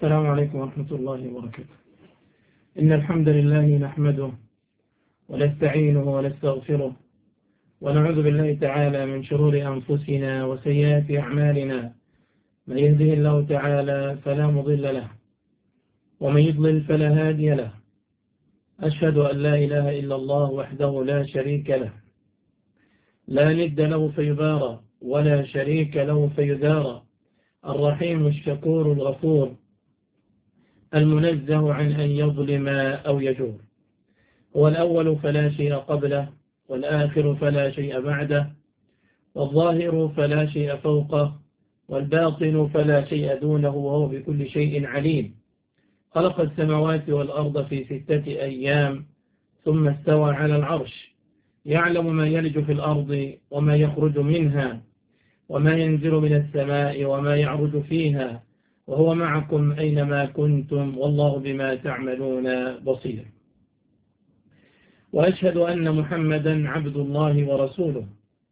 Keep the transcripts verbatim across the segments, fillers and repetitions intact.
السلام عليكم ورحمة الله وبركاته. إن الحمد لله نحمده ونستعينه ونستغفره ونعوذ بالله تعالى من شرور أنفسنا وسيئات أعمالنا. من يهده الله تعالى فلا مضل له ومن يضلل فلا هادي له. أشهد أن لا إله إلا الله وحده لا شريك له، لا ند له فيبارى ولا شريك له فيدارى، الرحيم الشكور الغفور المنزه عن أن يظلم أو يجور. هو الأول فلا شيء قبله، والآخر فلا شيء بعده، والظاهر فلا شيء فوقه، والباطن فلا شيء دونه، وهو بكل شيء عليم. خلق السماوات والأرض في ستة أيام ثم استوى على العرش، يعلم ما يلج في الأرض وما يخرج منها وما ينزل من السماء وما يعرج فيها، وهو معكم أينما كنتم والله بما تعملون بصير. وأشهد أن محمدا عبد الله ورسوله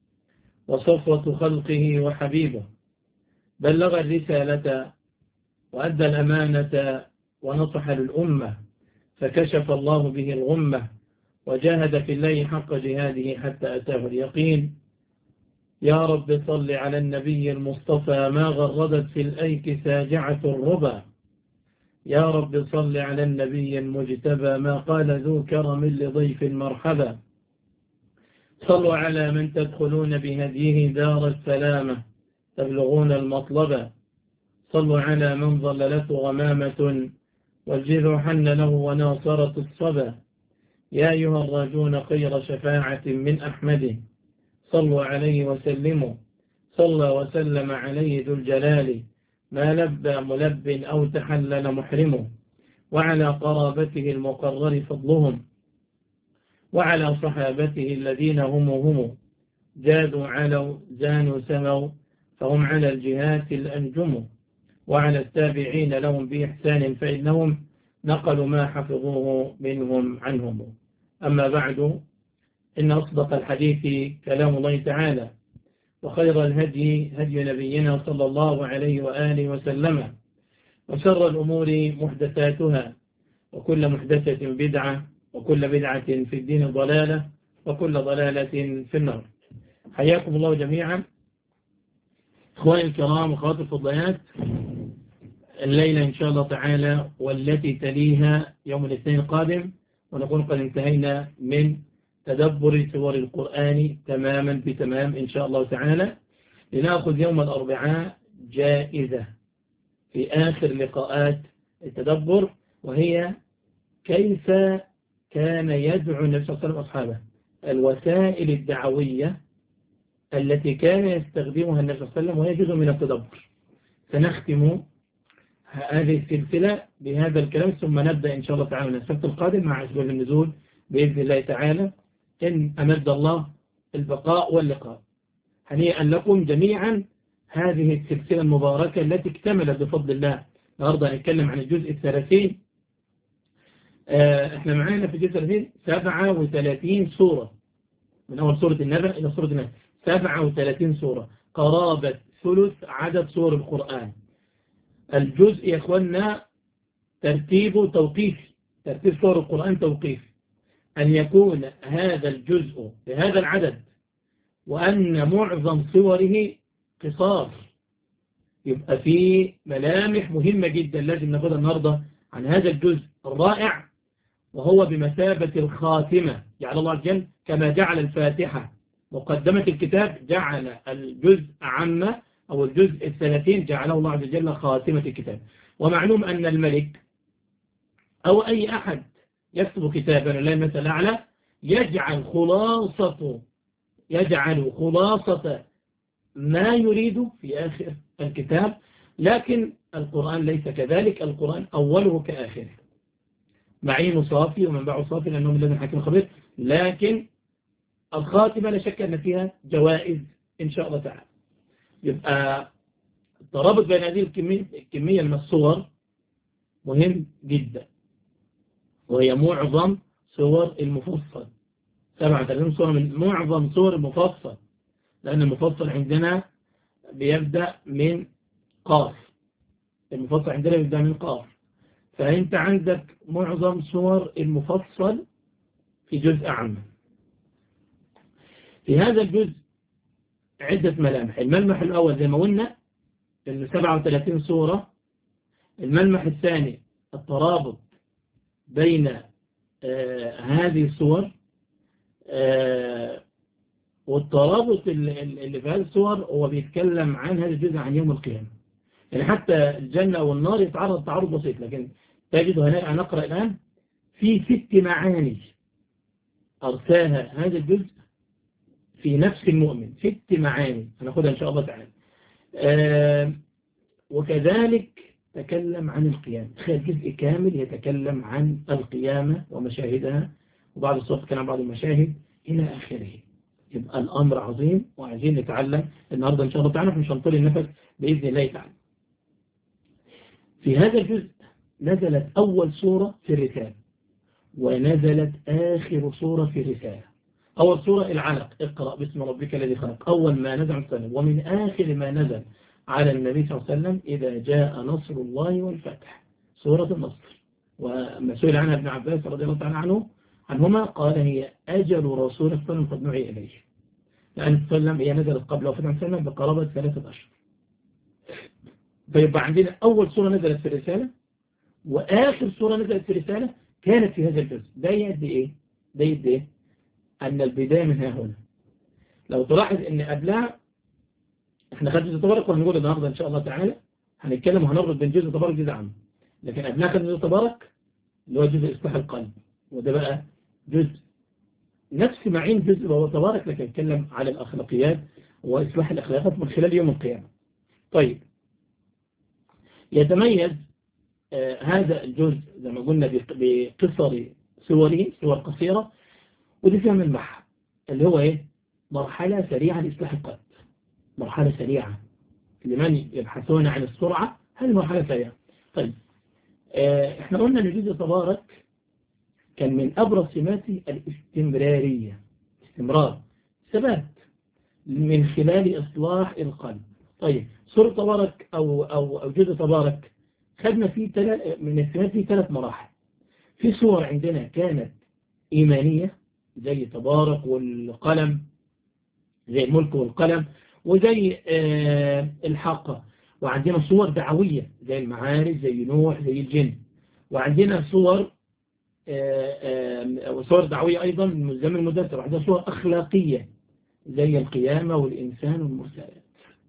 وصفوة خلقه وحبيبه، بلغ الرسالة وأدى الأمانة ونصح للأمة، فكشف الله به الغمة وجاهد في الله حق جهاده حتى أتاه اليقين. يا رب صل على النبي المصطفى ما غردت في الأيك ساجعة الربا. يا رب صل على النبي المجتبى ما قال ذو كرم لضيف مرحبا. صلوا على من تدخلون بهديه دار السلامة تبلغون المطلبا. صلوا على من ظللته غمامة والجذع حن له وناصرة الصبا. يا أيها الراجون خير شفاعة من أحمد صلوا عليه وسلموا. صلى وسلم عليه ذو الجلال ما لبى ملب أو تحلل محرم. وعلى قرابته المقرر فضلهم وعلى صحابته الذين هم هم جادوا علوا زانوا سموا فهم على الجهات الأنجم. وعلى التابعين لهم بإحسان فإنهم نقلوا ما حفظوه منهم عنهم. أما بعد، إن أصدق الحديث كلام الله تعالى، وخير الهدي هدي نبينا صلى الله عليه وآله وسلم، وشر الأمور محدثاتها، وكل محدثة بدعة، وكل بدعة في الدين ضلالة، وكل ضلالة في النار. حياكم الله جميعا إخواني الكرام وأخواتي الفضليات. الليلة إن شاء الله تعالى والتي تليها يوم الاثنين القادم، ونكون قد انتهينا من تدبر سور القرآن تماما بتمام إن شاء الله تعالى، لنأخذ يوم الأربعاء جائزة في آخر لقاءات التدبر، وهي كيف كان يدعو النبي صلى الله عليه وسلم أصحابه، الوسائل الدعوية التي كان يستخدمها النبي صلى الله عليه وسلم وهي جزء من التدبر. سنختم هذه السلسلة بهذا الكلام، ثم نبدأ إن شاء الله تعالى من السبت القادم مع أسباب النزول بإذن الله تعالى، إن أمد الله البقاء واللقاء. هنيئا لكم جميعا هذه السلسلة المباركة التي اكتملت بفضل الله. النهارده هنتكلم عن الجزء الثلاثين. اه احنا معانا في الجزء الثلاثين سبعة وثلاثين سورة، من أول سورة النبأ إلى سورة الناس، سبعة وثلاثين سورة، قرابة ثلث عدد سور القرآن. الجزء يا أخوانا ترتيبه توقيفي، ترتيب سور القرآن توقيفي، أن يكون هذا الجزء بهذا العدد وأن معظم صوره قصار، يبقى فيه ملامح مهمة جدا لازم ناخدها النهاردة عن هذا الجزء الرائع، وهو بمثابة الخاتمة. جعل الله عز وجل كما جعل الفاتحة مقدمة الكتاب، جعل الجزء عامة أو الجزء الثلاثين جعله الله عز وجل خاتمة الكتاب. ومعلوم أن الملك أو أي أحد يكتب كتابا لله مثل أعلى يجعل خلاصة يجعل خلاصة ما يريد في آخر الكتاب، لكن القرآن ليس كذلك. القرآن أوله كآخره، معين صافي ومنبع صافي لأنه من لدن حكيم خبير، لكن الخاتمة لا شك أن فيها جوائز إن شاء الله تعالى. يبقى الترابط بين هذه الكمية, الكمية من الصور مهم جدا، وهي معظم صور المفصل. سبعة وثلاثين صور من معظم صور المفصل، لأن المفصل عندنا بيبدأ من قاف المفصل عندنا يبدأ من قاف، فأنت عندك معظم صور المفصل في جزء عام. في هذا الجزء عدة ملامح. الملمح الأول زي ما قلنا إنه سبعة وثلاثين صورة. الملمح الثاني الترابط بين آه هذه الصور، آه والترابط اللي في هذه الصور هو بيتكلم عن هذا الجزء عن يوم القيامة. يعني حتى الجنة والنار يتعرض تعرض بسيط، لكن تجد هنا نقرأ الآن في ست معاني أرساها هذا الجزء في نفس المؤمن. ست معاني هناخدها إن شاء الله تعالى. آه وكذلك تكلم عن القيامة. تخيل جزء كامل يتكلم عن القيامة ومشاهدها، وبعض الصوت كان عن بعض المشاهد إلى آخره. يبقى الأمر عظيم وعايزين نتعلم النهاردة إن شاء الله تعالى، مش هنطول النفس بإذن الله تعالى. في هذا الجزء نزلت أول سورة في الرسالة، ونزلت آخر سورة في الرسالة. أول سورة العلق، اقرأ باسم ربك الذي خلق، أول ما نزل عن السلام. ومن آخر ما نزل على النبي صلى الله عليه وسلم إذا جاء نصر الله والفتح، سورة النصر. وما سئل عنها ابن عباس رضي الله تعالى عنه عنهما قال هي أجل رسول الله صلى الله عليه وسلم قد نعي إليه، لأن صلى الله عليه وسلم هي نزلت قبل وفاة النبي صلى الله عليه وسلم بقرابة ثلاثة أشهر. فيبقى عندنا أول سورة نزلت في الرسالة، وآخر سورة نزلت في الرسالة كانت في هذا الجزء. ده يدي إيه؟ ده يدي إيه؟ أن البداية من ها هنا. لو تلاحظ أن قبلها احنا خدنا جزء تبارك، وهنقول النهارده إن شاء الله تعالى هنتكلم وهنربط بين جزء تبارك وجزء عام. لكن قبلها كان جزء تبارك اللي هو جزء إصلاح القلب، وده بقى جزء نفس معين جزء وهو تبارك، لكن يتكلم على الأخلاقيات وإصلاح الأخلاقات من خلال يوم القيامة. طيب، يتميز آه هذا الجزء زي ما قلنا بقصر سوره، سور قصيرة، ودي فيها ملمح اللي هو إيه؟ مرحلة سريعة لإصلاح القلب. مرحلة سريعة لمن يبحثون عن السرعة، هذه مرحلة سريعة. طيب، آه احنا قلنا ان جزء تبارك كان من أبرز سماته الاستمرارية، استمرار، ثبات من خلال إصلاح القلب. طيب، سورة تبارك أو, أو, أو جزء تبارك خدنا فيه تل... من السمات فيه ثلاث مراحل. في صور عندنا كانت إيمانية زي تبارك والقلم، زي الملك والقلم، وزي آه الحاقة. وعندنا صور دعوية زي المعارج، زي نوح، زي الجن. وعندنا صور وصور دعوية أيضا من الزمن المدثر. وعندنا صور أخلاقية زي القيامة والإنسان والمرسلات.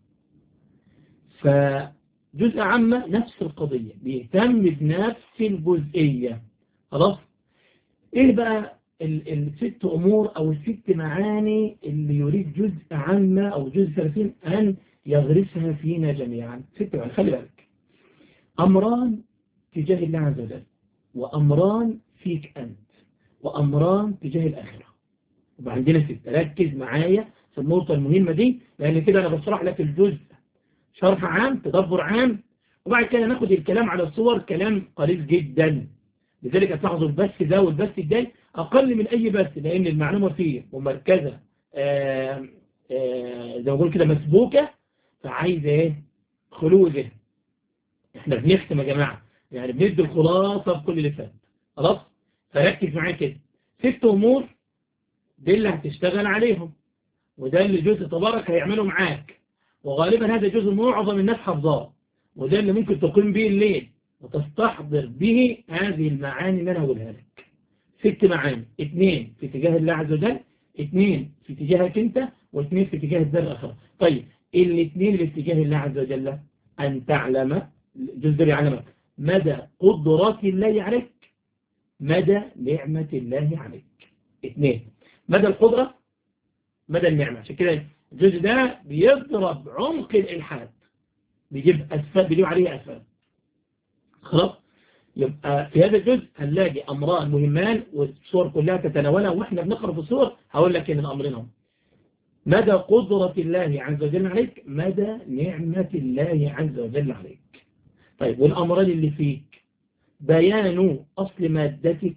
فجزء عامة نفس القضية، بيهتم بنفس الجزئية. خلاص، إيه بقى الست أمور أو الست معاني اللي يريد جزء عامة أو جزء ثلاثين أن يغرسها فينا جميعا؟ ست معاني، خلي بالك. أمران تجاه الله عز وجل، وأمران فيك أنت، وأمران تجاه الآخرة. وبقى عندنا ستة. ركز معايا في النقطة المهمة دي، لأن كده أنا بشرح لك الجزء شرح عام، تدبر عام، وبعد كده ناخد الكلام على الصور كلام قليل جدا. لذلك هتلاحظوا البث ده والبث الجاي أقل من أي بث، لأن المعلومة فيه ومركزة آآ آآ زي ما بقول كده مسبوكة، فعايزة إيه؟ خلو ذهن. إحنا بنختم يا جماعة، يعني بندي الخلاصة بكل اللي فات. خلاص، فركز معايا كده. ست أمور دي اللي هتشتغل عليهم، وده اللي جزء تبارك هيعمله معاك، وغالبا هذا جزء معظم الناس حافظاه، وده اللي ممكن تقيم به الليل وتستحضر به هذه المعاني اللي أنا هقولها لك. ست معاني، اثنين في اتجاه الله عز وجل، اثنين في اتجاهك انت، واثنين في اتجاه الدار الآخرة. طيب، الاثنين اللي في اتجاه الله عز وجل أن تعلم، جزء يعلمك مدى قدرات الله عليك، مدى نعمة الله عليك. اثنين، مدى القدرة، مدى النعمة. عشان كده الجزء ده بيضرب عمق الإلحاد، بيجيب أسفل، بيجيب عليه أسفل. خلاص، يبقى في هذا الجزء هنلاقي أمران مهمان، والصور كلها تتناولها، وإحنا بنقرأ في الصور هقول لك إن الأمرين هم مدى قدرة الله عز وجل عليك، مدى نعمة الله عز وجل عليك. طيب، والأمران اللي فيك بيان أصل مادتك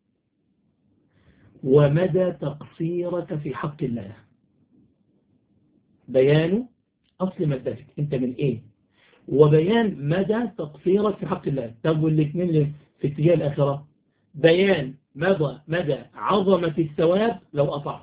ومدى تقصيرك في حق الله. بيان أصل مادتك، أنت من إيه، وبيان مدى تقصيرك في حق الله. طب والاثنين في اتجاه الآخرة، بيان مدى مدى عظمة الثواب لو أطعت،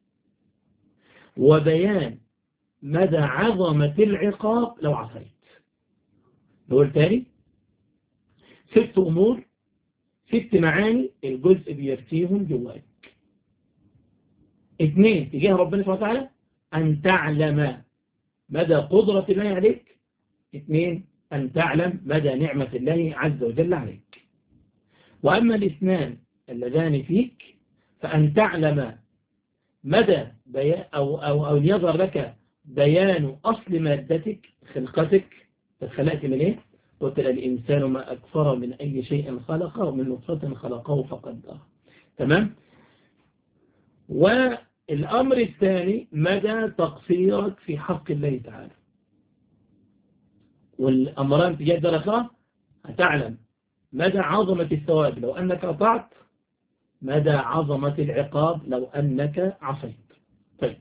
وبيان مدى عظمة العقاب لو عصيت. نقول تاني، ست أمور، ست معاني الجزء بيرتيهم جواك. اثنين تجاه ربنا سبحانه وتعالى، أن تعلم مدى قدرة الله عليك. اثنين، أن تعلم مدى نعمة الله عز وجل عليك. وأما الاثنان اللذان فيك فأن تعلم مدى بيان أو, أو, أو يظهر لك بيان أصل مادتك، خلقتك، تتخلقت من إيه؟ قلت الإنسان ما أكثر من أي شيء خلقه، ومن نطفة خلقه فقدره. تمام؟ والأمر الثاني مدى تقصيرك في حق الله تعالى. والأمران تجاه الآخرة، هتعلم مدى عظمة الثواب لو أنك أطعت، مدى عظمة العقاب لو أنك عصيت. طيب،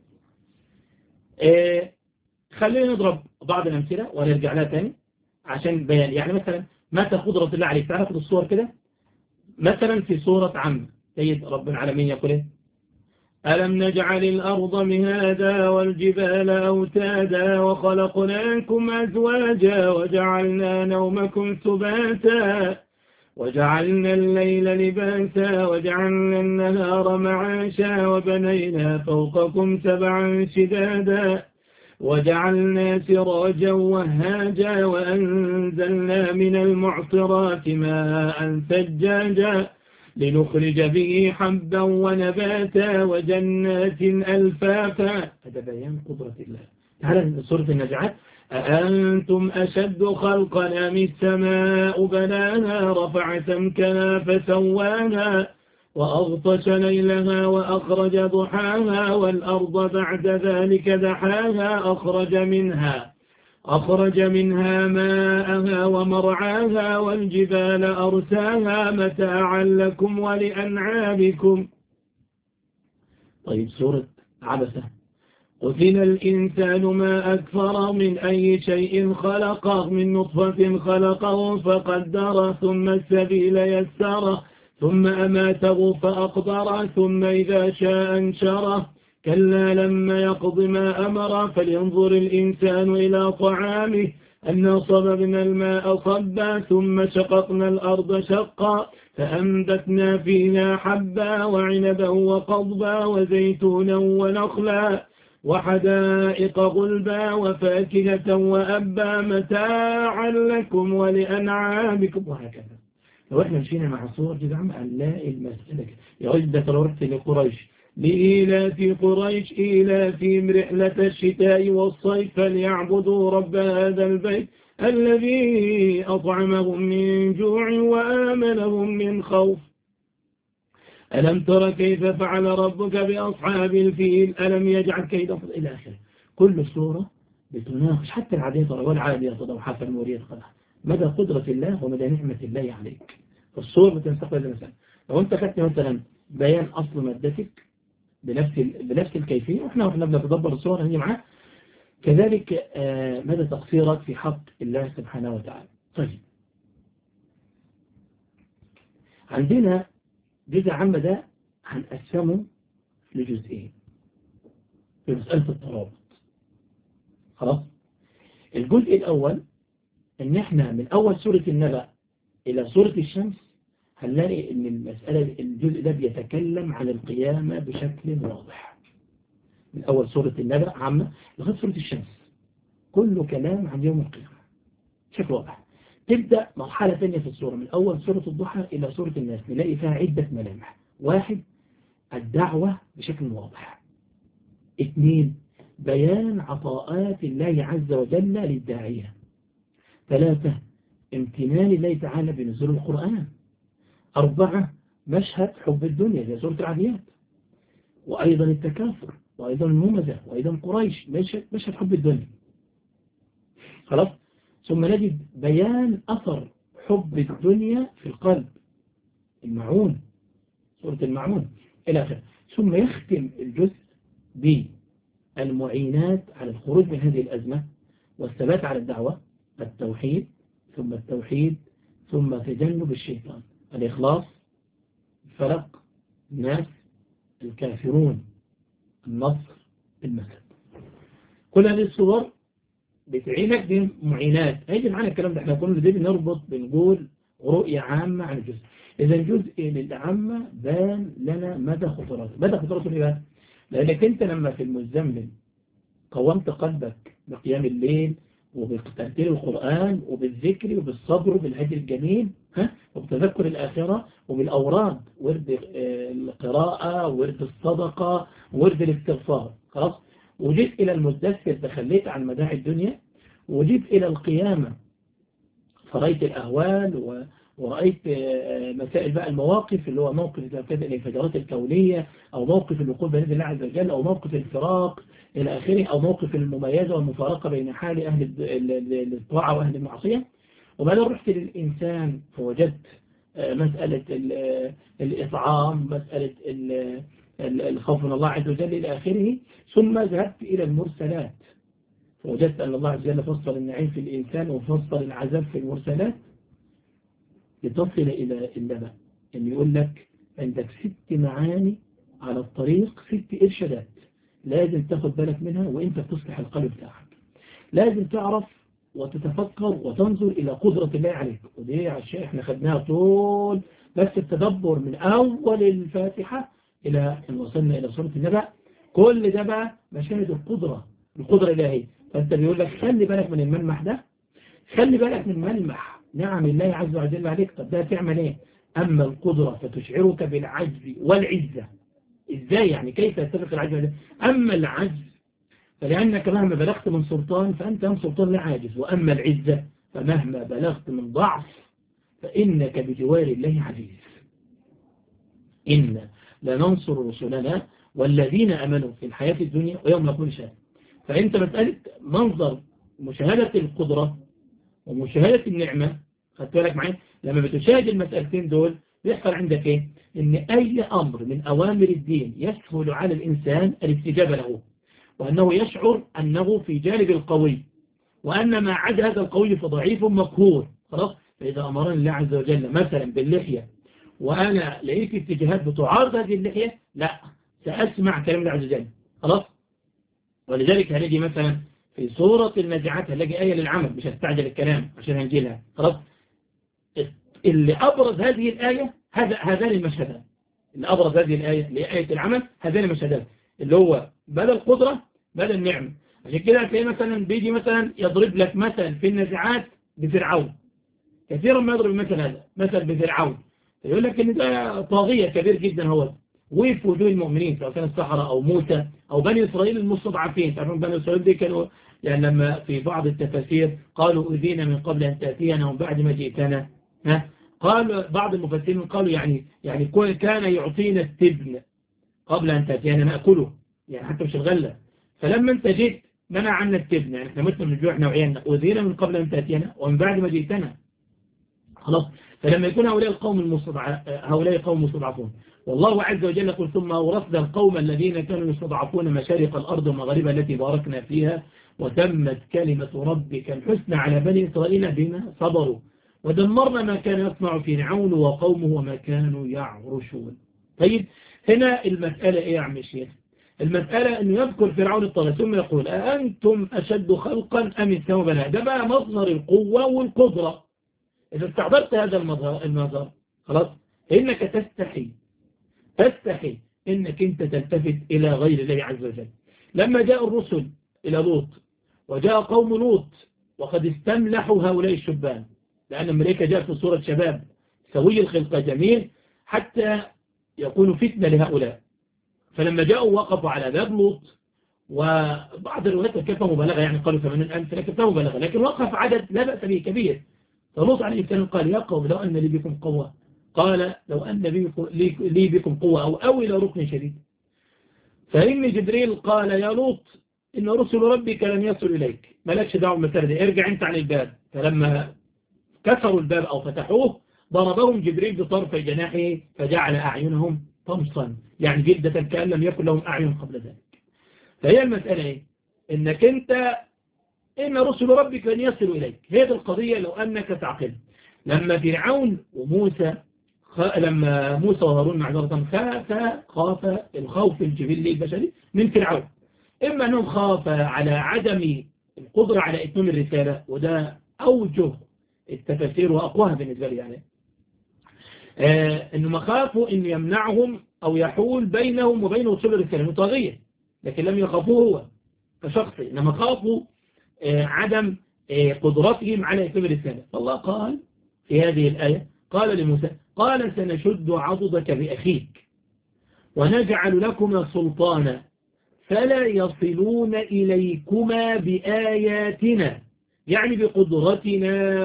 إيه خلينا نضرب بعض الأمثلة ونرجع لها تاني عشان بيان. يعني مثلا متى قدرة الله عليك، تعالى خد الصور كده. مثلا في سورة عم سيد رب العالمين يقول إيه؟ ألم نجعل الأرض مهادا والجبال أوتادا وخلقناكم أزواجا وجعلنا نومكم سباتا وجعلنا الليل لباسا وجعلنا النهار معاشا وبنينا فوقكم سبعا شدادا وجعلنا سراجا وهاجا وأنزلنا من المعصرات ماء ثجاجا لنخرج به حبا ونباتا وجنات ألفافا. هذا بيان قدرة الله. تعالى سورة النازعات، أأنتم أشد خلقا أم السماء بناها رفع سمكها فسواها وأغطش ليلها وأخرج ضحاها والأرض بعد ذلك دحاها أخرج منها أخرج منها ماءها ومرعاها والجبال أرساها متاعا لكم ولأنعامكم. طيب سورة عبسة، قتل الإنسان ما أكفر من أي شيء خلقه من نطفة خلقه فقدره ثم السبيل يسره ثم أماته فأقبره ثم إذا شاء انشره كلا لما يقض ما أمر فلينظر الإنسان إلى طعامه أنا صببنا الماء صبا ثم شققنا الأرض شقا فأنبتنا فيها حبا وعنبا وقضبا وزيتونا ونخلا وحدائق غلبا وفاكهة وأبا متاعا لكم ولأنعامكم. وهكذا لو احنا مشينا مع صور كده عم هنلاقي المسألة يا عزة لو رحت لقريش لإيلاف قريش إيلافهم رحلة الشتاء والصيف فليعبدوا رب هذا البيت الذي أطعمهم من جوع وآمنهم من خوف. ألم تر كيف فعل ربك بأصحاب الفيل ألم يجعل كيدهم إلى آخره. كل سورة بتناقش حتى العادية والعادية ضوحا فالموريات قدحا مدى قدرة الله ومدى نعمة الله عليك. فالصور بتنتقل مثلا لو أنت خدت مثلا بيان أصل مادتك بنفس بنفس الكيفية، وإحنا وإحنا بنتدبر الصور هنجي معاه كذلك مدى تقصيرك في حق الله سبحانه وتعالى. طيب، عندنا جزء عام ده هنقسمه لجزئين في مسألة الترابط. خلاص، الجزء الأول إن إحنا من أول سورة النبأ إلى سورة الشمس هنلاقي إن المسألة الجزء ده بيتكلم عن القيامة بشكل واضح. من أول سورة النبأ عامة لغاية سورة الشمس كله كلام عن يوم القيامة بشكل واضح. تبدأ مرحلة ثانية في السورة من أول سورة الضحى إلى سورة الناس نلاقي فيها عدة ملامح. واحد، الدعوة بشكل واضح. اثنين، بيان عطاءات الله عز وجل للداعية. ثلاثة، امتنان الله تعالى بنزول القرآن. أربعة، مشهد حب الدنيا زي سورة العاديات، وأيضا التكاثر، وأيضا الممزة، وأيضا قريش، مشهد, مشهد حب الدنيا. خلاص، ثم نجد بيان أثر حب الدنيا في القلب، المعون، سورة المعون إلى آخره. ثم يختم الجزء بالمعينات على الخروج من هذه الأزمة والثبات على الدعوة التوحيد ثم التوحيد ثم تجنب الشيطان. الإخلاص، الفلق، الناس، الكافرون، النصر، المسد. كل هذه الصور بتعينك دي معينات. هيجي معانا الكلام ده، احنا كنا دي بنربط بنقول رؤية عامة عن الجزء. إذا الجزء للعامة بان لنا مدى خطراته. مدى خطراته ايه بقى؟ لأنك أنت لما في المزمل قومت قلبك بقيام الليل وبترتيل القرآن وبالذكر وبالصبر وبالهدي الجميل، ها، وبتذكر الآخرة وبالأوراد، ورد القراءة، ورد الصدقة، ورد الاستغفار، خلاص. وجيت إلى المدثر تخليت عن مداعي الدنيا، وجيت إلى القيامة فرأيت الأهوال و... ورأيت مسائل بقى المواقف، اللي هو موقف كذا الانفجارات الكونية، أو موقف الوقوف بين الله عز وجل، أو موقف الفراق إلى آخره، أو موقف المميزة والمفارقة بين حال أهل الطاعة وأهل المعصية. وبعدين رحت للإنسان فوجدت مسألة الإطعام، مسألة الخوف من الله عز وجل إلى آخره. ثم ذهبت إلى المرسلات فوجدت أن الله عز وجل فصل النعيم في الإنسان وفصل العذاب في المرسلات، لتصل إلى النبأ أن يقول لك عندك ست معاني على الطريق، ست إرشادات لازم تاخد بالك منها وإنت بتصلح القلب بتاعك. لازم تعرف وتتفكر وتنظر إلى قدرة الله عليك. ودي عشان احنا خدناها طول بس التدبر من أول الفاتحة إلى أن وصلنا إلى سورة النبأ. كل ده بقى مشاهد القدرة، القدرة الإلهية. فأنت بيقول لك خلي بالك من الملمح ده، خلي بالك من ملمح نعم الله عز وجل عليك. طب ده تعمل ايه؟ أما القدرة فتشعرك بالعجز والعزة. إزاي يعني؟ كيف يتفق العجز والعزة؟ أما العجز فلأنك مهما بلغت من سلطان فأنت من سلطان لا عاجز، وأما العزة فمهما بلغت من ضعف فإنك بجوار الله عزيز. إن لننصر رسلنا والذين أمنوا في الحياة الدنيا ويوم نقوم شهادة. فأنت مسألة منظر مشاهدة القدرة ومشاهدة النعمة، خدت بالك معي؟ لما بتشاهد المسألتين دول بيحصل عندك ايه؟ ان اي امر من اوامر الدين يسهل على الانسان الاستجابة له، وانه يشعر انه في جانب القوي، وان ما عدا هذا القوي فضعيف مقهور. خلاص. فاذا امرني الله عز وجل مثلا باللحية وانا لقيت اتجاهات بتعارض هذه اللحية، لا، ساسمع كلام الله عز وجل. خلاص. ولذلك هنجي مثلا في سورة النازعات هنلاقي آية للعمل، مش هستعجل الكلام عشان هنجيلها. خلاص. اللي أبرز هذه الآية هذا هذان المشهدان. اللي أبرز هذه الآية اللي هي آية العمل هذان المشهدان، اللي هو بدل القدرة بدل النعمة. عشان كده هتلاقي مثلا بيجي مثلا يضرب لك مثلا في النازعات بفرعون، كثيرا ما يضرب مثل هذا مثل بفرعون، يقول لك ان ده طاغية كبير جدا هو وفي وجوه المؤمنين سواء كان السحرة أو موسى أو بني إسرائيل المستضعفين. تعرفون بني إسرائيل دي كانوا يعني لما في بعض التفاسير قالوا أذينا من قبل أن تأتينا ومن بعد ما جئتنا، ها، قال بعض المفسرين قالوا يعني يعني كان يعطينا التبن قبل أن تأتينا نأكله، يعني حتى مش الغلة. فلما أنت جيت منع عنا التبن، يعني احنا متنا من الجوع احنا وعيالنا، أذينا من قبل أن تأتينا ومن بعد ما جئتنا. خلاص. فلما يكون هؤلاء القوم المستضعف هؤلاء قوم مستضعفون، والله عز وجل يقول ثم أورثنا القوم الذين كانوا يستضعفون مشارق الأرض ومغاربها التي باركنا فيها وتمت كلمة ربك الحسنى على بني إسرائيل بما صبروا ودمرنا ما كان يصنع فرعون وقومه وما كانوا يعرشون. طيب هنا المسألة إيه يا عم الشيخ؟ المسألة أنه يذكر فرعون الطاغية ثم يقول أأنتم أشد خلقا أم السماء بناها. ده بقى مصدر القوة والقدرة. إذا استعبرت هذا المظهر خلاص إنك تستحي تستحي إنك أنت تلتفت إلى غير الله عز وجل. لما جاء الرسل إلى لوط وجاء قوم لوط وقد استملحوا هؤلاء الشبان، لأن الملائكة جاءت في صورة شباب سوي الخلقة جميل حتى يكونوا فتنة لهؤلاء. فلما جاءوا وقفوا على باب لوط، وبعض الروايات كيف مبالغة يعني قالوا ثمانين ألف لكن فهو مبالغة، لكن وقف عدد لا بأس به كبير. فلوط عليه السلام قال يا قوم لو أن لي بكم قوة، قال لو أن لي بكم قوة أو أو إلى ركن شديد. فإن جبريل قال يا لوط إن رسل ربك لم يصل إليك، مالكش دعوة بالمسألة، ارجع أنت عن الباب. فلما كسروا الباب أو فتحوه ضربهم جبريل بطرف جناحه فجعل أعينهم طمسا، يعني جلدة كأن لم يكن لهم أعين قبل ذلك. فهي المسألة إيه؟ إنك أنت إن رسل ربك لن يصلوا إليك. هذه القضية لو أنك تعقل. لما فرعون وموسى خ... لما موسى وهارون معذرة خاف خاف الخوف الجبلي البشري من فرعون، إما أنهم خاف على عدم القدرة على إتمام الرسالة، وده أوجه التفسير وأقواها بالنسبة لي يعني آه إنهم خافوا إن يمنعهم أو يحول بينهم وبين وصول الرسالة طاغية، لكن لم يخافوه هو كشخص، إنما خافوا آه عدم آه قدرتهم على إتمام الرسالة. فالله قال في هذه الآية قال لموسى قال سنشد عضدك بأخيك ونجعل لكما سلطانا فلا يصلون إليكما بآياتنا، يعني بقدرتنا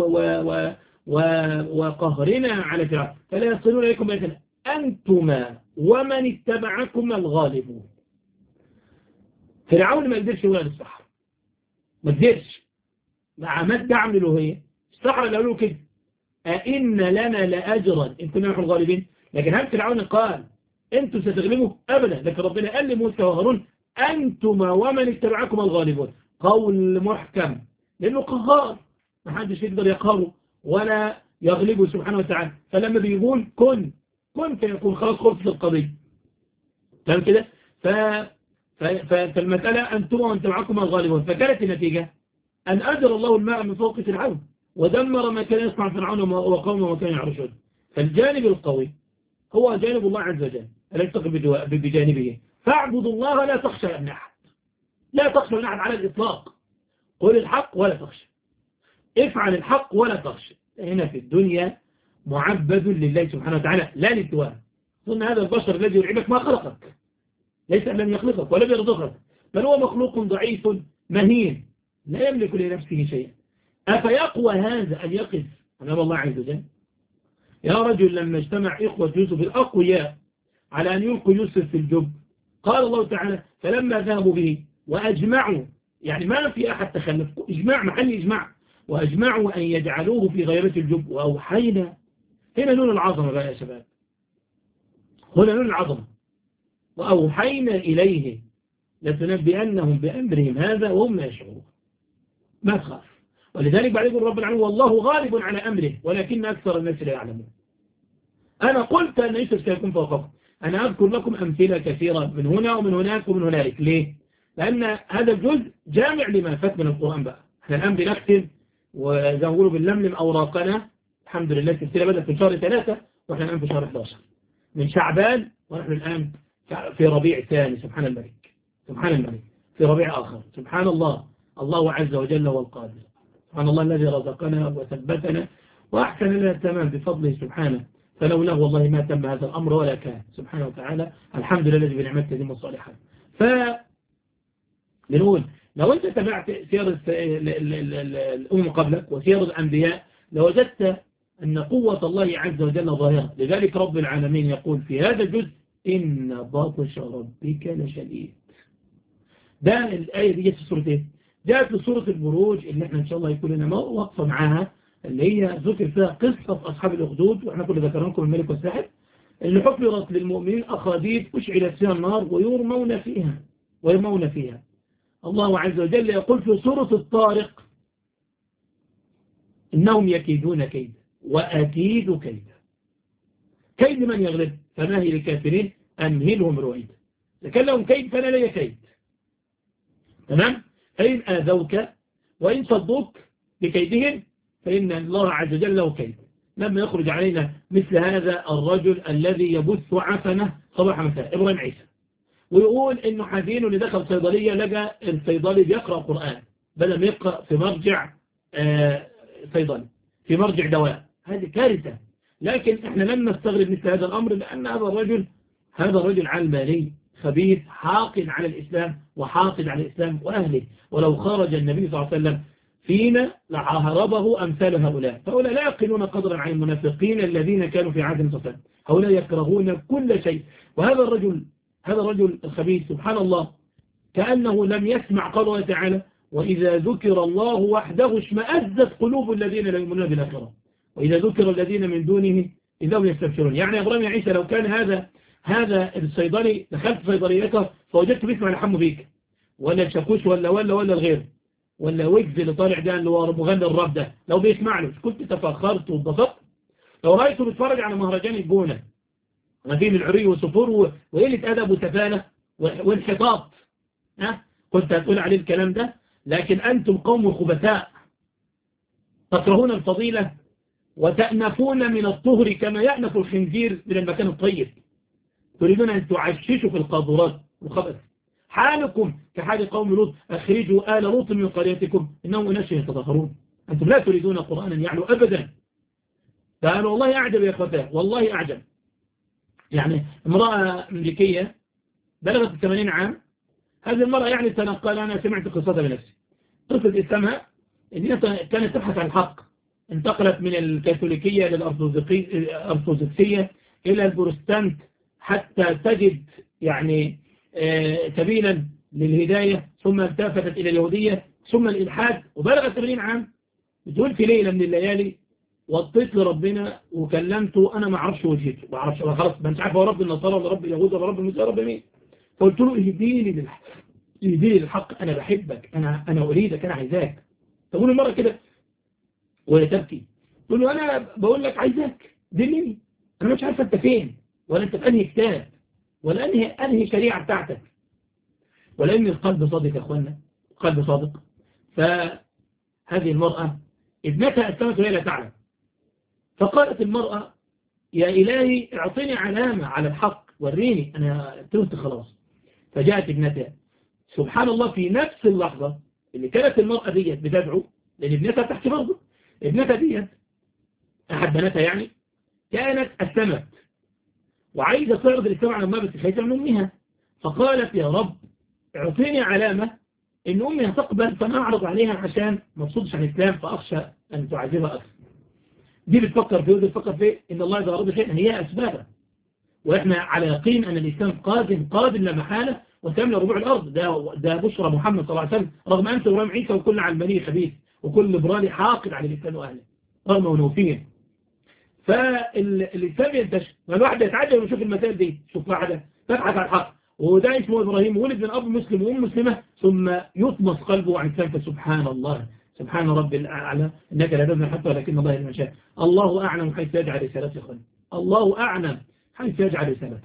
وقهرنا على فرعون، فلا يصلون إليكم بآياتنا أنتما ومن اتبعكما الغالبون. فرعون ما قدرش يقول الصحراء، ما قدرش مع مد عمل الألوهية. الصحراء اللي قالوا كده أئن لنا لأجرا إن كنا نحن الغالبين، لكن هل فرعون قال أنتم ستغلبوا؟ أبدا، لكن ربنا قال لموسى وهارون أنتما ومن اتبعكما الغالبون. قول محكم لأنه قهار، ما حدش يقدر يقهره ولا يغلبه سبحانه وتعالى. فلما بيقول كن كن فيكون خلاص خلصت القضية. تمام كده؟ ف... ف... ف... فالمسألة أنتما ومن اتبعكما الغالبون. فكانت النتيجة أن أجر الله الماء من فوق فرعون ودمر ما كان يصنع فرعون وقومه وما كانوا يعرشون. فالجانب القوي هو جانب الله عز وجل الذي تقف بجانبه. فاعبدوا الله لا تخشى من أحد، لا تخشى من أحد على الإطلاق. قل الحق ولا تخشى، افعل الحق ولا تخشى. هنا في الدنيا معبد لله سبحانه وتعالى لا للتوام. ظن هذا البشر الذي يرعبك ما خلقك، ليس لم يخلقك ولا يرزقك، بل هو مخلوق ضعيف مهين لا يملك لنفسه شيئا. أفيقوى هذا أن يقف أمام الله عز وجل؟ يا رجل لما اجتمع إخوة يوسف الأقوياء على أن يلقوا يوسف في الجب، قال الله تعالى فلما ذهبوا به وأجمعوا، يعني ما في أحد تخلف، إجماع محل إجماع، وأجمعوا أن يجعلوه في غيرة الجب وأوحينا. هنا نون العظمة بقى يا شباب، هنا نون العظمة. وأوحينا إليه لتنبئنهم بأمرهم هذا وهم لا يشعرون. ما تخاف. ولذلك بعد يقول رب العالمين والله غالب على أمره ولكن أكثر الناس لا يعلمون. أنا قلت أن يوسف سيكون فوقكم. أنا أذكر لكم أمثلة كثيرة من هنا ومن هناك ومن هنالك. ليه؟ لأن هذا الجزء جامع لما فات من القرآن بقى. احنا الآن بنكتب وزي ما نقولوا بنلملم أوراقنا. الحمد لله السلسلة بدأت في شهر ثلاثة وإحنا الآن في شهر إحدى عشر من شعبان، ونحن الآن في ربيع ثاني. سبحان الملك، سبحان الملك، في ربيع آخر. سبحان الله، الله عز وجل والقادر. سبحان الله الذي رزقنا وثبتنا وأحسن لنا التمام بفضله سبحانه، فلولا والله ما تم هذا الأمر ولا كان. سبحانه وتعالى الحمد لله الذي بنعمته تتم الصالحات. ف بنقول لو أنت تبعت سير الأمم قبلك وسير الأنبياء لوجدت أن قوة الله عز وجل ظاهرة. لذلك رب العالمين يقول في هذا الجزء إن بطش ربك لشديد. ده الآية دي جاءت في سورة إيه؟ جاءت في سورة البروج اللي احنا إن شاء الله يكون لنا وقفة معاها، اللي هي ذكر فيها قصة أصحاب الأخدود، وإحنا كنا ذكرنا لكم الملك والساحر اللي حفرت للمؤمنين أخاديد أشعلت فيها النار ويرمون فيها ويرمون فيها. الله عز وجل يقول في سورة الطارق إنهم يكيدون كيدا وأكيد كيدا. كيد من يغلب؟ فما هي للكافرين أمهلهم رويدا. لكن لهم كيد فأنا لي كيد. تمام؟ فإن آذوك وإن صدوك بكيدهم فإن الله عز وجل له كيد. لما يخرج علينا مثل هذا الرجل الذي يبث عفنه صباح مساء إبراهيم عيسى ويقول إنه حزين اللي دخل صيدلية لقى الصيدلي بيقرأ قرآن بدل ما يقرأ في مرجع آه صيدلي في مرجع دواء، هذه كارثة. لكن احنا لم نستغرب مثل هذا الأمر لأن هذا الرجل هذا الرجل علماني خبيث حاقد على الإسلام وحاقد على الإسلام وأهله. ولو خرج النبي صلى الله عليه وسلم فينا لعهربه أمثال هؤلاء. فهؤلاء لا يقلون قدرا عن المنافقين الذين كانوا في عهد النبي صلى الله عليه وسلم. هؤلاء يكرهون كل شيء. وهذا الرجل هذا الرجل الخبيث سبحان الله كأنه لم يسمع قوله تعالى وإذا ذكر الله وحده اشمأزت قلوب الذين لا يؤمنون بالآخرة وإذا ذكر الذين من دونه إذا هم يستبشرون. يعني يا إبراهيم عيسى لو كان هذا هذا الصيدلي دخلت صيدليته فوجدت باسم على حمو بيك ولا الشاكوش ولا ولا ولا الغير ولا ويجز اللي طالع ده اللي هو مغني الراب ده، لو بيسمع له كنت تفخرت واتبسطت؟ لو رأيته بيتفرج على مهرجان الجونة غديم العري وسفور وقلة أدب وسفالة وانحطاط، ها كنت هتقول عليه الكلام ده؟ لكن أنتم قوم خبثاء تكرهون الفضيلة وتأنفون من الطهر كما يأنف الخنزير من المكان الطيب، تريدون أن تعششوا في القاذورات والخبث. حالكم كحال قوم لوط، أخرجوا آل لوط من قريتكم إنهم أناس يتطهرون. أنتم لا تريدون قرآنا يعلو أبدا. فأنا والله أعجب يا أخوتي، والله أعجب. يعني امرأة أمريكية بلغت ثمانين عام، هذه المرأة يعني تنقل، أنا سمعت قصتها بنفسي. قصة إسلامها إنها كانت تبحث عن الحق، انتقلت من الكاثوليكية للأرثوذكسية إلى البروتستانت حتى تجد يعني سبيلا للهداية، ثم التفتت إلى اليهودية ثم الإلحاد، وبلغت ثمانين عام بتقول في ليلة من الليالي وطيت لربنا وكلمته، أنا ما أعرفش وجهته، ما أعرفش خلاص، ما أنت عارف هو رب النصارى ولا رب اليهود ولا رب المسيح رب مين. فقلت له اهديني للحق، اهديني للحق، أنا بحبك، أنا أنا أريدك، أنا عايزاك. تقول المرة كده وهي تبكي، تقول له أنا بقول لك عايزاك، دلني، أنا مش عارفة أنت فين، ولا أنت في أنهي كتاب، ولا أنهي أنهي شريعة بتاعتك. ولأن القلب صادق يا أخوانا، قلب صادق. فهذه المرأة ابنتها أسلمت وهي لا تعلم، فقالت المرأة يا إلهي اعطيني علامة على الحق، وريني، أنا تهت خلاص. فجاءت ابنتها، سبحان الله في نفس اللحظة اللي كانت المرأة ديت بتدعو، لأن ابنتها تحت برضه، ابنتها ديت أحد بناتها يعني كانت أسلمت وعايزة تعرض الإسلام على أمها بس خايفة من أمها، فقالت يا رب اعطيني علامة إن أمي هتقبل فأنا أعرض عليها عشان ما تصدش عن الإسلام، فأخشى أن تعذبها أكثر. دي بتفكر في ودي بتفكر في إن الله إذا أراد شيئا هي أسبابه، وإحنا على يقين أن الإسلام قادم قادم لا محالة وتملى ربوع الأرض. ده ده بشرى محمد صلى الله عليه وسلم، رغم أنت ورغم عيسى وكل علماني خبيث وكل ليبرالي حاقد على الإسلام وأهله رغم ونوفين. فالإسلام ينتشر، والواحد يتعجب ويشوف المسائل دي، شوف واحدة تبحث عن الحق وده اسمه إبراهيم ولد من أب مسلم وأم مسلمة ثم يطمس قلبه عن الإسلام. فسبحان الله، سبحان رب الأعلى، إنك لا تذهب حتى ولكن الله لمن شاء. الله أعلم حيث يجعل رسالته يا أخواني، الله أعلم حيث يجعل رسالته.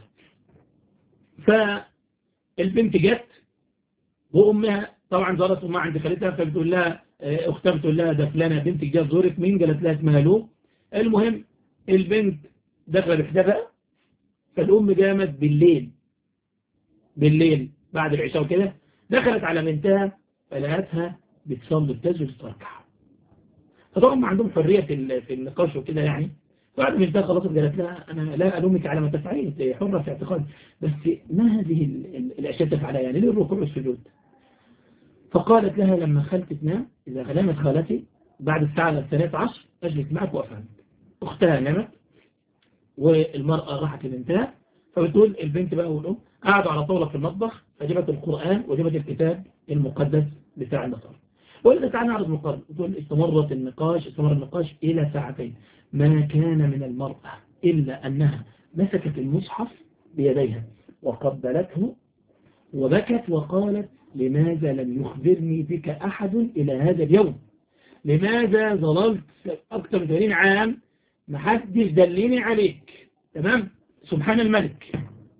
فالبنت جت وأمها طبعا زارت أمها عند خالتها، فبتقول لها أختها بتقول لها ده فلانة بنتك جت زورك، مين؟ قالت لها اسمها لو. المهم البنت دخلت بحجابها، فالأم قامت بالليل بالليل بعد العشاء وكده، دخلت على بنتها فلقتها بتصلي بتسجد تركع. فطبعا ما عندهم حرية في في النقاش وكده يعني. بعد ما بنتها خلاص قالت لها أنا لا ألومك على ما تفعلين، أنت حرة في اعتقاد، بس ما هذه الأشياء تفعلها يعني، ليه الركوع والسجود؟ فقالت لها لما خالتي تنام، إذا نامت خالتي بعد الساعة الثالث عشر أجلس معك وأفهمك. أختها نامت والمرأة راحت لبنتها، فبتقول البنت بقى والأم قعدوا على طاولة في المطبخ، فجبت القرآن وجبت الكتاب المقدس بتاع النصارى وقالت تعالى نعرض مقارنة. بتقول استمرت النقاش استمر النقاش إلى ساعتين، ما كان من المرأة إلا أنها مسكت المصحف بيديها وقبلته وبكت وقالت لماذا لم يخبرني بك أحد إلى هذا اليوم؟ لماذا ظللت أكثر من ثلاثين عام محدش دلني عليك؟ تمام؟ سبحان الملك.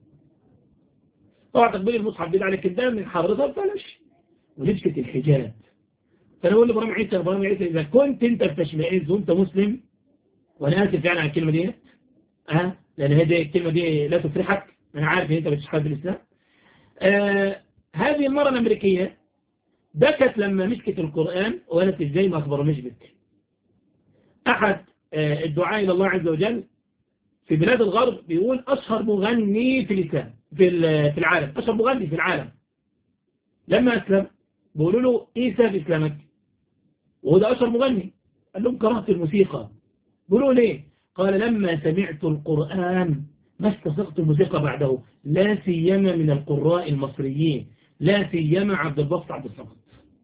طبعا تقبيل المصحف بيد عليك الدم من حضرتها بلاش، ولبسة الحجاب. فأنا أقول لإبراهيم عيسى إبراهيم عيسى إذا كنت أنت بتشمئز وأنت مسلم، وأنا آسف يعني على الكلمة دي أه لأن هذه الكلمة دي لا تفرحك، أنا عارف إن أنت بتشحذ بالإسلام. آه هذه المرة الأمريكية بكت لما مسكت القرآن وقالت إزاي ما أخبرنيش بك. أحد آه الدعاء إلى الله عز وجل في بلاد الغرب بيقول أشهر مغني في الإسلام في في العالم، أشهر مغني في العالم لما أسلم بيقولوا له إيه سبب إسلامك؟ وهو ده أشهر مغني. قال لهم كرهت الموسيقى. بيقولوا ليه؟ قال لما سمعت القرآن ما استصغت الموسيقى بعده، لا سيما من القراء المصريين، لا سيما عبد الباسط عبد الصمد.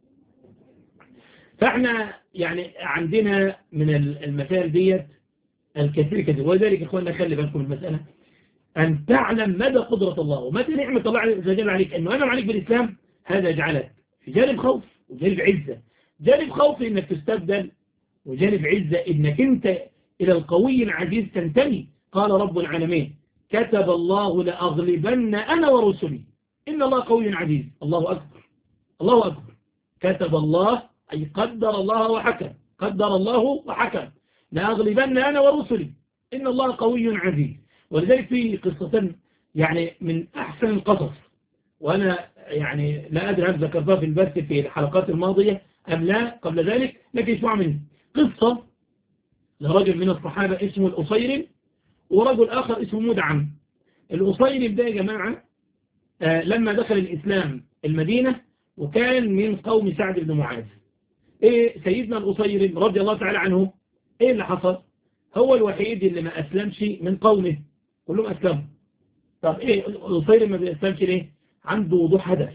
فاحنا يعني عندنا من المسائل ديت الكثير كثير، ولذلك إخواننا خلي بالكم المسألة أن تعلم مدى قدرة الله ومدى نعمة الله عز وجل عليك، أنه أنعم عليك بالإسلام، هذا يجعلك في جانب خوف وجانب عزة، جانب خوفي انك تستبدل، وجانب عزة انك انت الى القوي العزيز تنتمي. قال رب العالمين كتب الله لأغلبن أنا ورسلي إن الله قوي عزيز. الله أكبر، الله أكبر. كتب الله أي قدر الله وحكم، قدر الله وحكم لأغلبن أنا ورسلي إن الله قوي عزيز. ولذلك في قصة يعني من أحسن القصص، وأنا يعني لا أدري هل ذكرتها في البث في الحلقات الماضية أم لا قبل ذلك، لكن اسمع مني. قصة لرجل من الصحابة اسمه الأصيرم، ورجل آخر اسمه مدعم. الأصيرم ده يا جماعة آه لما دخل الإسلام المدينة وكان من قوم سعد بن معاذ. إيه سيدنا الأصيرم رضي الله تعالى عنه، إيه اللي حصل؟ هو الوحيد اللي ما أسلمش من قومه، كلهم أسلموا. طب إيه الأصيرم ما بيسلمش ليه؟ عنده وضوح هدف.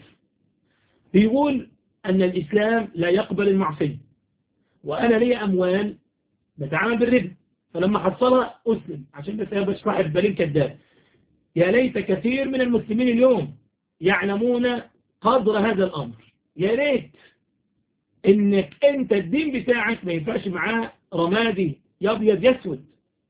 بيقول أن الإسلام لا يقبل المعصية، وأنا لي أموال بتعامل بالربا، فلما حصلها أسلم عشان بس أبقى صاحب بالين كذاب. يا ليت كثير من المسلمين اليوم يعلمون قدر هذا الأمر. يا ريت إنك أنت الدين بتاعك ما ينفعش معاه رمادي يبيض يسود،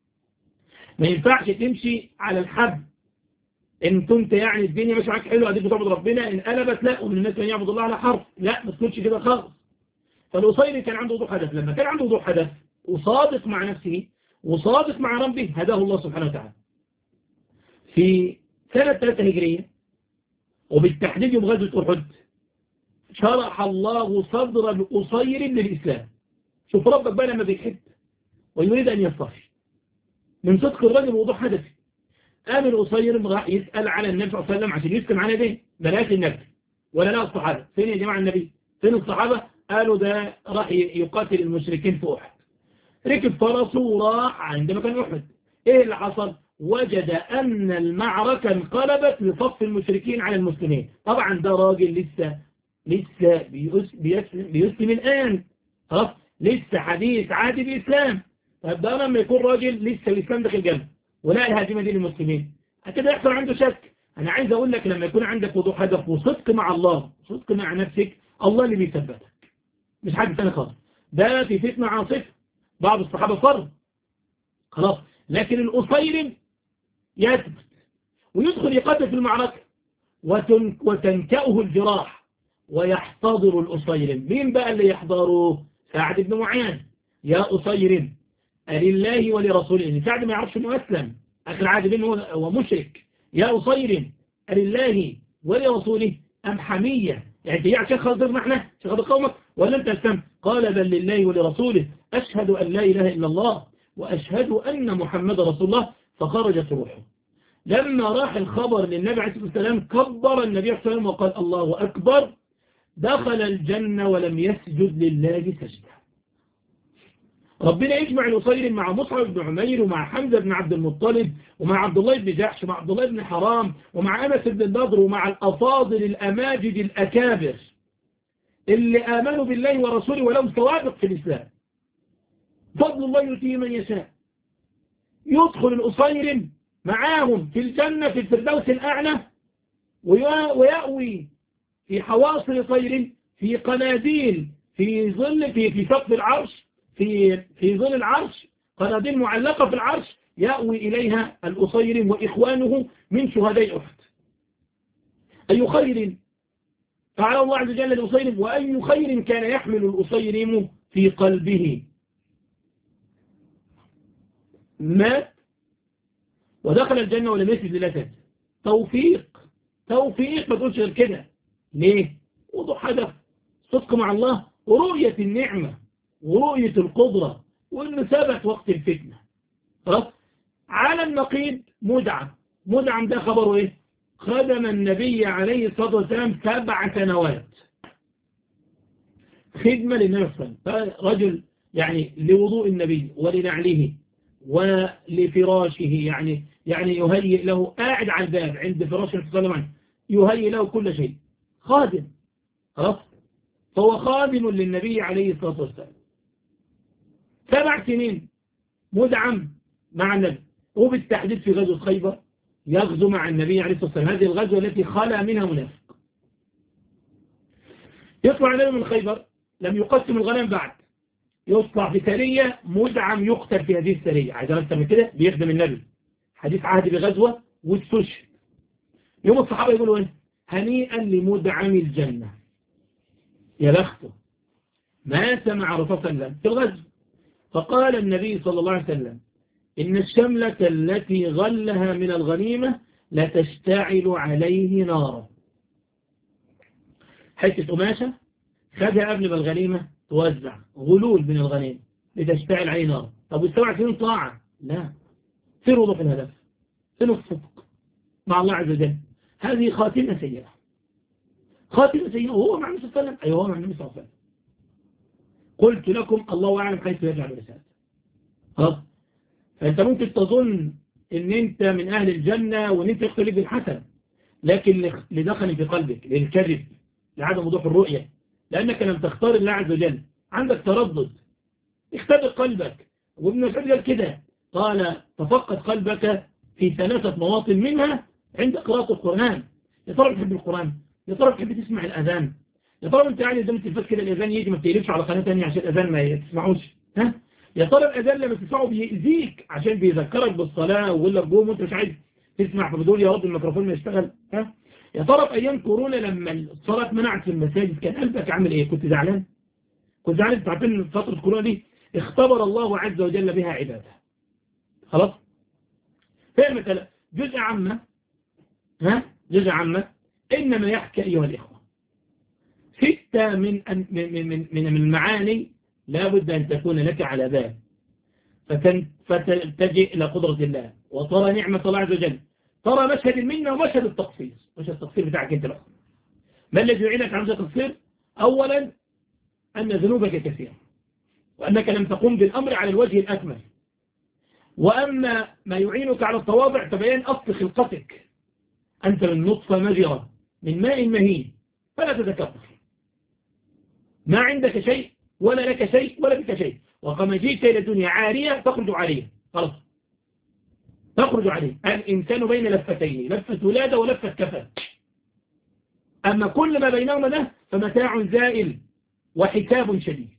ما ينفعش تمشي على الحب. إن كنت يعني الدنيا مش معاك حلو أديك بتعبد ربنا، إن قلبت لا، ومن الناس من يعبد الله على حرف، لا ما تكونش كده خالص. فالأصيري كان عنده وضوح هدف، لما كان عنده وضوح هدف وصادق مع نفسه وصادق مع ربه هداه الله سبحانه وتعالى. في سنة ثلاثة هجرية وبالتحديد يوم غزوة أحد شرح الله صدر الأصير للإسلام. شوف ربك بقى لما بيحب ويريد أن يصطفي من صدق الرجل ووضوح هدفه. قام الأصير راح يسأل على النبي صلى الله عليه وسلم عشان يسلم على ده، بلاش النبي ولا لا الصحابة. فين يا جماعة النبي؟ فين الصحابة؟ قالوا ده راح يقاتل المشركين في أحد. ركب فرسه وراح عند مكان أحد. إيه اللي حصل؟ وجد أن المعركة انقلبت لصف المشركين على المسلمين. طبعا ده راجل لسه لسه بيسلم, بيسلم الآن، خلاص لسه حديث عادي بإسلام. طب ده لما يكون راجل لسه الإسلام داخل جنب ولا الهزيمة دي للمسلمين، كده يحصل عنده شك. أنا عايز أقول لك لما يكون عندك وضوح هدف وصدق مع الله صدق مع نفسك، الله اللي بيثبتك مش حاجة ثانيه خالص. ده في فتنة عاصفة بعض الصحابة فرض خلاص، لكن الأصيرم يثبت ويدخل يقاتل في المعركة وتن... وتنكأه الجراح ويحتضر الأصيرم. مين بقى اللي يحضره؟ سعد بن معاذ. يا أصيرم ألله ولرسوله، يعني سعد ما يعرفش انه أسلم، آخر عهد بينه هو مشرك. يا أصيرم ألله ولرسوله أم حمية، يعني انت عشان خاطرنا احنا عشان خاطر قومك ولا انت اسلمت؟ قال بل لله ولرسوله أشهد أن لا إله إلا الله وأشهد أن محمد رسول الله. فخرجت روحه. لما راح الخبر للنبي عليه الصلاة والسلام كبر النبي عليه الصلاة والسلام وقال الله أكبر، دخل الجنة ولم يسجد لله سجدة. ربنا يجمع الأصيرم مع مصعب بن عمير ومع حمزة بن عبد المطلب ومع عبد الله بن جحش ومع عبد الله بن حرام ومع أنس بن النضر ومع الأفاضل الأماجد الأكابر اللي آمنوا بالله ورسوله ولهم سوابق في الإسلام. فضل الله يؤتيه من يشاء. يدخل الأصيرم معاهم في الجنة في الفردوس الأعلى ويأوي في حواصل طير في قناديل في ظل في في سقف العرش في في ظل العرش، قناديل معلقة في العرش يأوي إليها الأصيرم وإخوانه من شهداء أحد. أي خير فعل الله عز وجل الأصيرم، وأي خير كان يحمل الأصيرم في قلبه. مات ودخل الجنة ولم يسجد لله سجدة. توفيق توفيق ما تقولش غير كده. ليه؟ وضوح هدف، صدق مع الله، ورؤية النعمة ورؤية القدرة، وإنه ثبت وقت الفتنة. خلاص. على النقيض مدعم. مدعم ده خبره إيه؟ خدم النبي عليه الصلاة والسلام سبع سنوات خدمة للنبي صلى الله عليه وسلم. رجل يعني لوضوء النبي ولنعله ولفراشه، يعني يعني يهيئ له، قاعد على الباب عند فراش النبي صلى الله عليه وسلم يهيئ له كل شيء، خادم. خلاص. فهو خادم للنبي عليه الصلاة والسلام. سبع سنين مدعم مع النبي، وبالتحديد في غزوة خيبر يغزو مع النبي عليه الصلاة والسلام، هذه الغزوة التي خلى منها منافق. يطلع النبي من خيبر لم يقسم الغنم بعد، يطلع في سرية مدعم يقتل في هذه السرية، عايز أكتر من كده بيخدم النبي، حديث عهد بغزوة واستشهد. يوم الصحابة يقولوا ايه؟ هنيئا لمدعم الجنة، يا بخته مات مع الرسول صلى الله عليه وسلم في الغزو. فقال النبي صلى الله عليه وسلم إن الشملة التي غلها من الغنيمة لتشتعل عليه نارا. حتة قماشة خدها قبل ما الغنيمة توزع، غلول من الغنيمة لتشتعل عليه نارا. طب والسبع سنين طاعة؟ لا، فين وضوح الهدف؟ فين الصدق مع الله عز وجل؟ هذه خاتمة سيئة، خاتمة سيئة. وهو مع النبي صلى الله عليه وسلم، أيوه هو مع النبي صلى الله عليه وسلم. قلت لكم الله أعلم حيث يرجع برسالته. خلاص، فأنت ممكن تظن إن أنت من أهل الجنة وإن أنت يختلف بالحسن، لكن لدخل في قلبك للكذب، لعدم وضوح الرؤية، لأنك لم تختار الله عز وجل، عندك تردد. اختبر قلبك. وابن مسعود قال كده، قال تفقد قلبك في ثلاثة مواطن، منها عند قراءة القرآن. يا ترى بتحب القرآن؟ يا ترى بتحب تسمع الأذان؟ يا ترى انت يعني قدام التلفاز كده الأذان يجي ما بتقلبش على قناة ثانيه عشان الأذان ما تسمعوش؟ ها؟ يا ترى الأذان لما تسمعه بيأذيك عشان بيذكرك بالصلاة ويقول لك قوم وانت مش عايز تسمع فبتقول يا رب الميكروفون ما يشتغل؟ ها؟ يا ترى في أيام كورونا لما الصلاة منعت في المساجد كان قلبك عامل إيه؟ كنت زعلان؟ كنت زعلان؟ انتوا عارفين فترة كورونا دي اختبر الله عز وجل بها عباده. خلاص؟ فهي مثلا جزء عامة، ها؟ جزء عامة إنما يحكي أيها الإخوة ستة من من من من المعاني لا بد أن تكون لك على بال، فتلتجئ إلى قدرة الله وترى نعمة الله عز وجل، ترى مشهد المنة ومشهد التقصير. مشهد التقصير بتاعك أنت بقى، ما الذي يعينك على مشهد التقصير؟ أولا أن ذنوبك كثيرة، وأنك لم تقوم بالأمر على الوجه الأكمل. وأما ما يعينك على التواضع فبيان أصل خلقتك، أنت من نطفة مجرى من ماء مهين، فلا تتكبر. ما عندك شيء ولا لك شيء ولا بك شيء، وكما جئت إلى الدنيا عارية تخرج عارية، خلاص تخرج عارية. الإنسان بين لفتين، لفة ولادة ولفة كفاء. أما كل ما بينهما ده فمتاع زائل وحساب شديد.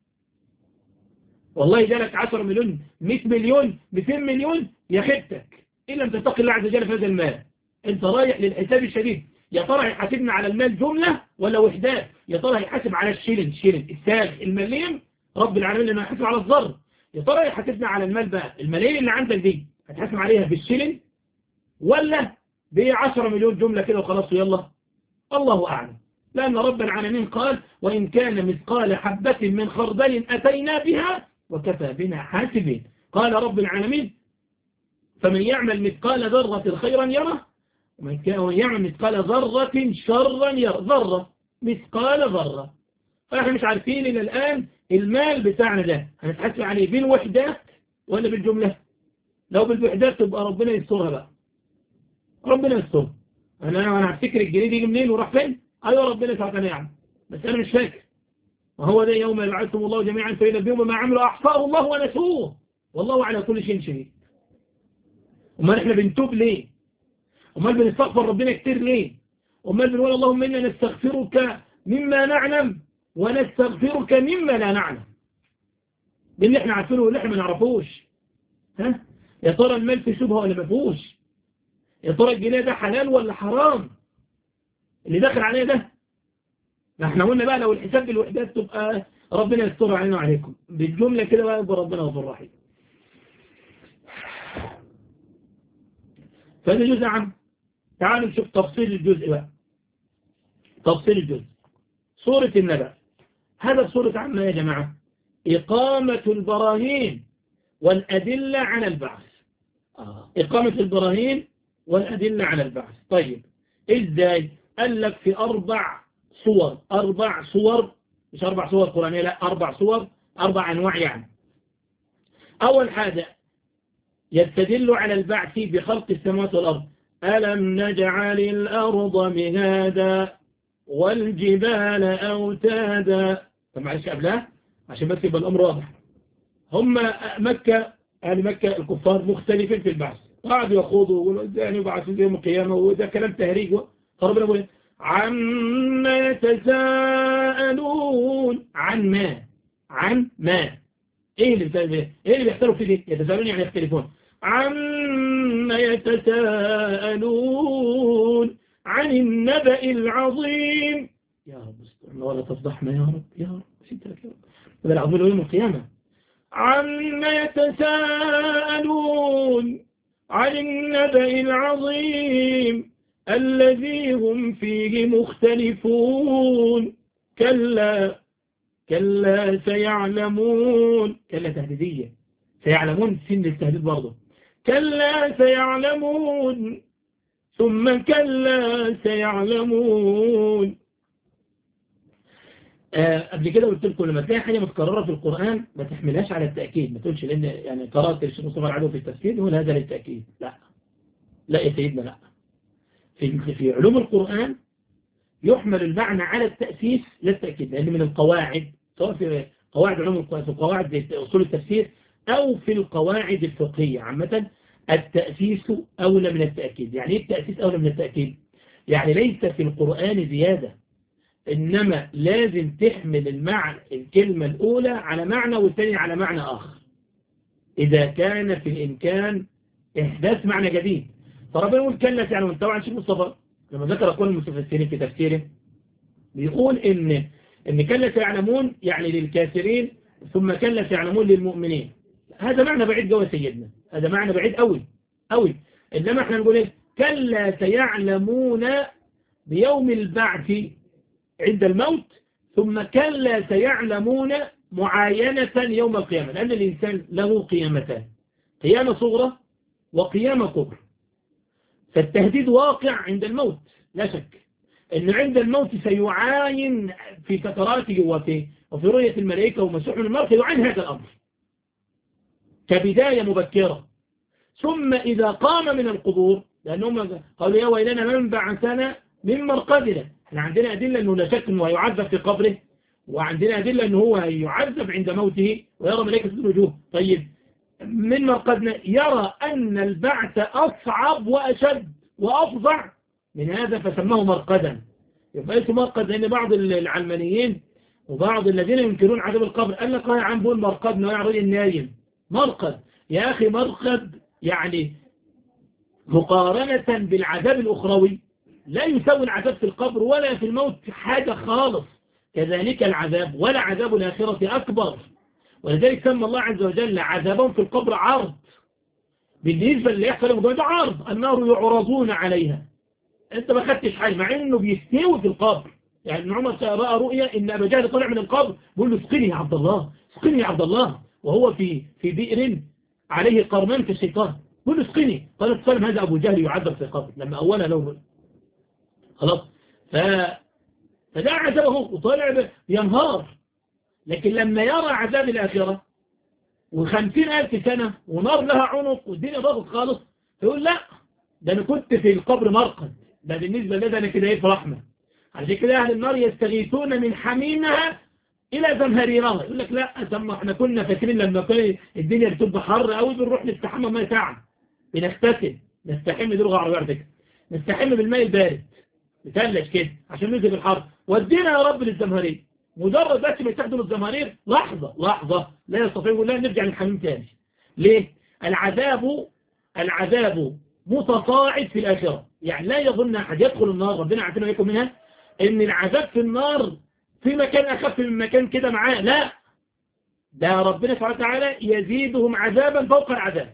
والله جالك عشرة مليون، مئة مليون، مئتين مليون، يا خبتك إن لم تتقي الله عز وجل في هذا المال. أنت رايح للحساب الشديد. يا ترى هيحاسبنا على المال جملة ولا وحدات؟ يا ترى هيحاسب على الشيلن شيلن الساغ المليم رب العالمين لما يحاسب على الذر؟ يا ترى هيحاسبنا على المال بقى الملايين اللي عندك دي هتحاسب عليها بالشيلن ولا ب عشرة مليون جملة كده وخلاص يلا؟ الله أعلم. لأن رب العالمين قال وإن كان مثقال حبة من خردل أتينا بها وكفى بنا حاسبين. قال رب العالمين فمن يعمل مثقال ذرة خيرا يره ومن يعمل مثقال ذرة شرا يره. ذرة مثقال ذرة. فاحنا مش عارفين إلى الآن المال بتاعنا ده هنتحاسب عليه بالوحدات ولا بالجملة؟ لو بالوحدات تبقى ربنا يسترها بقى، ربنا يسترها. أنا أنا هفتكر الجنيه يجي منين وراح فين؟ أيوة ربنا سبحانه يعني، بس أنا مش فاكر. وهو ده يوم يبعثهم الله جميعا فينبئهم بما عملوا أحصاه الله ونسوه والله على كل شيء شهيد. أمال إحنا بنتوب ليه؟ أمال بنستغفر ربنا كتير ليه؟ أمال بنقول اللهم إنا نستغفرك مما نعلم ونستغفرك مما لا نعلم، باللي إحنا عارفينه واللي إحنا ما نعرفوش. ها؟ يا ترى المال في شبهه ولا ما فيهوش؟ يا ترى الجنيه ده حلال ولا حرام اللي داخل عليه ده؟ ما احنا قلنا بقى لو الحساب بالوحدات تبقى ربنا يستر علينا وعليكم بالجملة كده بقى يبقى ربنا غفور رحيم. فهذا جزء عام. تعالوا نشوف تفصيل الجزء بقى. تفصيل الجزء سورة النبأ. هذا سورة عامة يا جماعة، إقامة البراهين والأدلة على البعث. آه. إقامة البراهين والأدلة على البعث. طيب إزاي؟ قال لك في أربع صور، أربع صور، مش أربع صور قرآنية، لا أربع صور، أربع أنواع يعني. أول حاجة يستدل على البعث بخلق السماوات والأرض. ألم نجعل الأرض مهادا والجبال أوتادا. طب معلش قبلها عشان بس يبقى الأمر واضح. هم مكة، أهل مكة الكفار مختلفين في البعث، قاعدوا يخوضوا ويقولوا إزاي يبعثوا يوم القيامة وده كلام تهريج. فربنا يقول عما يتساءلون. عن ما عن ما ايه اللي ايه اللي بيختلفوا فيه دي؟ يتساءلون يعني يختلفون. عما يتساءلون عن النبأ العظيم. يا رب استرنا ولا تفضحنا يا رب يا رب سيدك يا رب. هذا العظيم يوم القيامة. عما يتساءلون عن النبأ العظيم الذي هم فيه مختلفون. كلا كلا سيعلمون. كلا تهديدية. سيعلمون سن التهديد برضه. كلا سيعلمون ثم كلا سيعلمون. آه قبل كده قلت لكم لما تلاقي حاجة متكررة في القرآن ما تحملهاش على التأكيد. ما تقولش لأن يعني قرأت الشيخ مصطفى العدوي في التفسير يقول هذا للتأكيد. لا لا يا سيدنا لا. في في علوم القرآن يحمل المعنى على التأسيس لا التأكيد، لأن من القواعد سواء في قواعد علوم القرآن في قواعد أصول التفسير أو في القواعد الفقهية عامة التأسيس أولى من التأكيد. يعني إيه التأسيس أولى من التأكيد؟ يعني ليس في القرآن زيادة، إنما لازم تحمل المعنى الكلمة الأولى على معنى والثانية على معنى آخر إذا كان في الإمكان إحداث معنى جديد. فربنا يقول كلا سيعلمون. طبعا شيخ مصطفى لما ذكر أقوال المتفسرين في تفسيره بيقول إن إن كلا سيعلمون يعني للكافرين ثم كلا سيعلمون للمؤمنين. هذا معنى بعيد جوا سيدنا، هذا معنى بعيد قوي قوي. إنما احنا نقول إيه؟ كلا سيعلمون بيوم البعث عند الموت ثم كلا سيعلمون معاينة يوم القيامة، لأن الإنسان له قيامتان، قيامة صغرى وقيامة كبرى. فالتهديد واقع عند الموت لا شك، إن عند الموت سيعاين في سكراته وفي وفي رؤية الملائكة ومسوح من النار سيعاين هذا الأمر كبداية مبكرة. ثم إذا قام من القبور لأنهم قالوا يا ويلنا من بعثنا من مرقدنا. احنا عندنا أدلة أنه لا شك أنه هيعذب في قبره، وعندنا أدلة أنه هو هيعذب عند موته ويرى ملائكة الوجوه. طيب من مرقدنا يرى أن البعث أصعب وأشد وأفظع من هذا فسماه مرقدا. يبقى اسمه مرقد لأن بعض العلمانيين وبعض الذين ينكرون عذاب القبر قال لك يا عم بقول مرقدنا ويعرض النايم. مرقد يا أخي مرقد يعني مقارنة بالعذاب الأخروي لا يسوي العذاب في القبر ولا في الموت حاجة خالص. كذلك العذاب ولا عذاب الآخرة أكبر. ولذلك سمى الله عز وجل عذابهم في القبر عرض. بالنسبة اللي يحصل الموضوع ده عرض، النار يعرضون عليها. انت ما خدتش حاجة مع انه بيستوي في القبر. يعني ابن عمر رأى رؤية ان ابا جهل طلع من القبر بيقول له اسقني يا عبد الله اسقني يا عبد الله وهو في في بئر عليه قرنان كالشيطان. بيقول له اسقني. قال السلام هذا ابو جهل يعذب في القبر لما اولا له خلاص. ف فده عذابه وطالع ينهار. لكن لما يرى عذاب الآخرة وخمسين ألف سنة ونار لها عنق والدنيا ضغط خالص يقول لا ده أنا كنت في القبر مرقد. ده بالنسبة لده أنا كده إيه في رحمة. على كده أهل النار يستغيثون من حميمها إلى زمهريرها. يقول لك لا ثم احنا كنا فاكرين لما كان الدنيا بتبقى حر قوي بنروح نستحمى ماء ساعة بنغتسل نستحم. دي لغة عربية على فكرة. نستحم بالماء البارد نتلج كده عشان ننزل الحر. ودينا يا رب للزمهرير. مجرد بس ما يستخدم الزمهرير لحظة لحظة لا يستطيع يقول لا نرجع للحميم تاني. ليه؟ العذاب العذاب متصاعد في الآخرة. يعني لا يظن أحد يدخل النار ربنا عافينا ويكون منها ان العذاب في النار في مكان أخف من مكان كده معاه. لا ده ربنا سبحانه وتعالى يزيدهم عذابا فوق العذاب.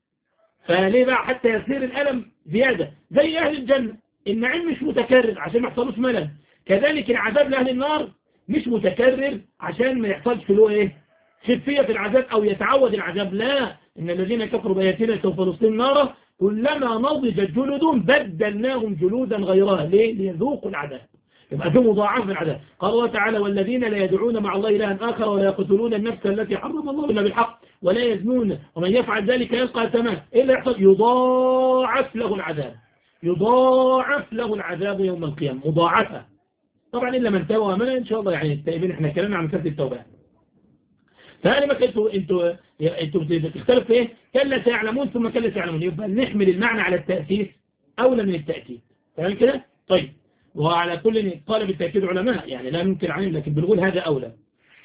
فليه بقى حتى يصير الألم زيادة زي أهل الجنة. النعيم مش متكرر عشان ما يحصلوش ملل. كذلك العذاب لأهل النار مش متكرر عشان ما يحصلش له ايه خفية في العذاب او يتعود العذاب. لا ان الذين كفروا بآياتنا سوف نصليهم نارا كلما نضجت جلودهم بدلناهم جلودا غيرها. ليه؟ ليذوقوا العذاب. يبقى في مضاعف العذاب. قال الله تعالى والذين لا يدعون مع الله إلها آخر ولا يقتلون النفس التي حرم الله إلا بالحق ولا يزنون ومن يفعل ذلك يلقى أثاما. إيه اللي يحصل؟ يضاعف له العذاب. يضاعف له العذاب يوم القيامة مضاعفة. طبعا إلا من تاب وآمن إن شاء الله. يعني التائبين احنا كلامنا عن مسألة التوبة. فهل ما انتوا انتوا انتوا بتختلف في ايه؟ كلا سيعلمون ثم كلا سيعلمون. يبقى نحمل المعنى على التأسيس أولى من التأكيد. تمام كده؟ طيب وعلى كل طالب التأكيد علماء يعني لا ننكر عليهم، لكن بنقول هذا أولى.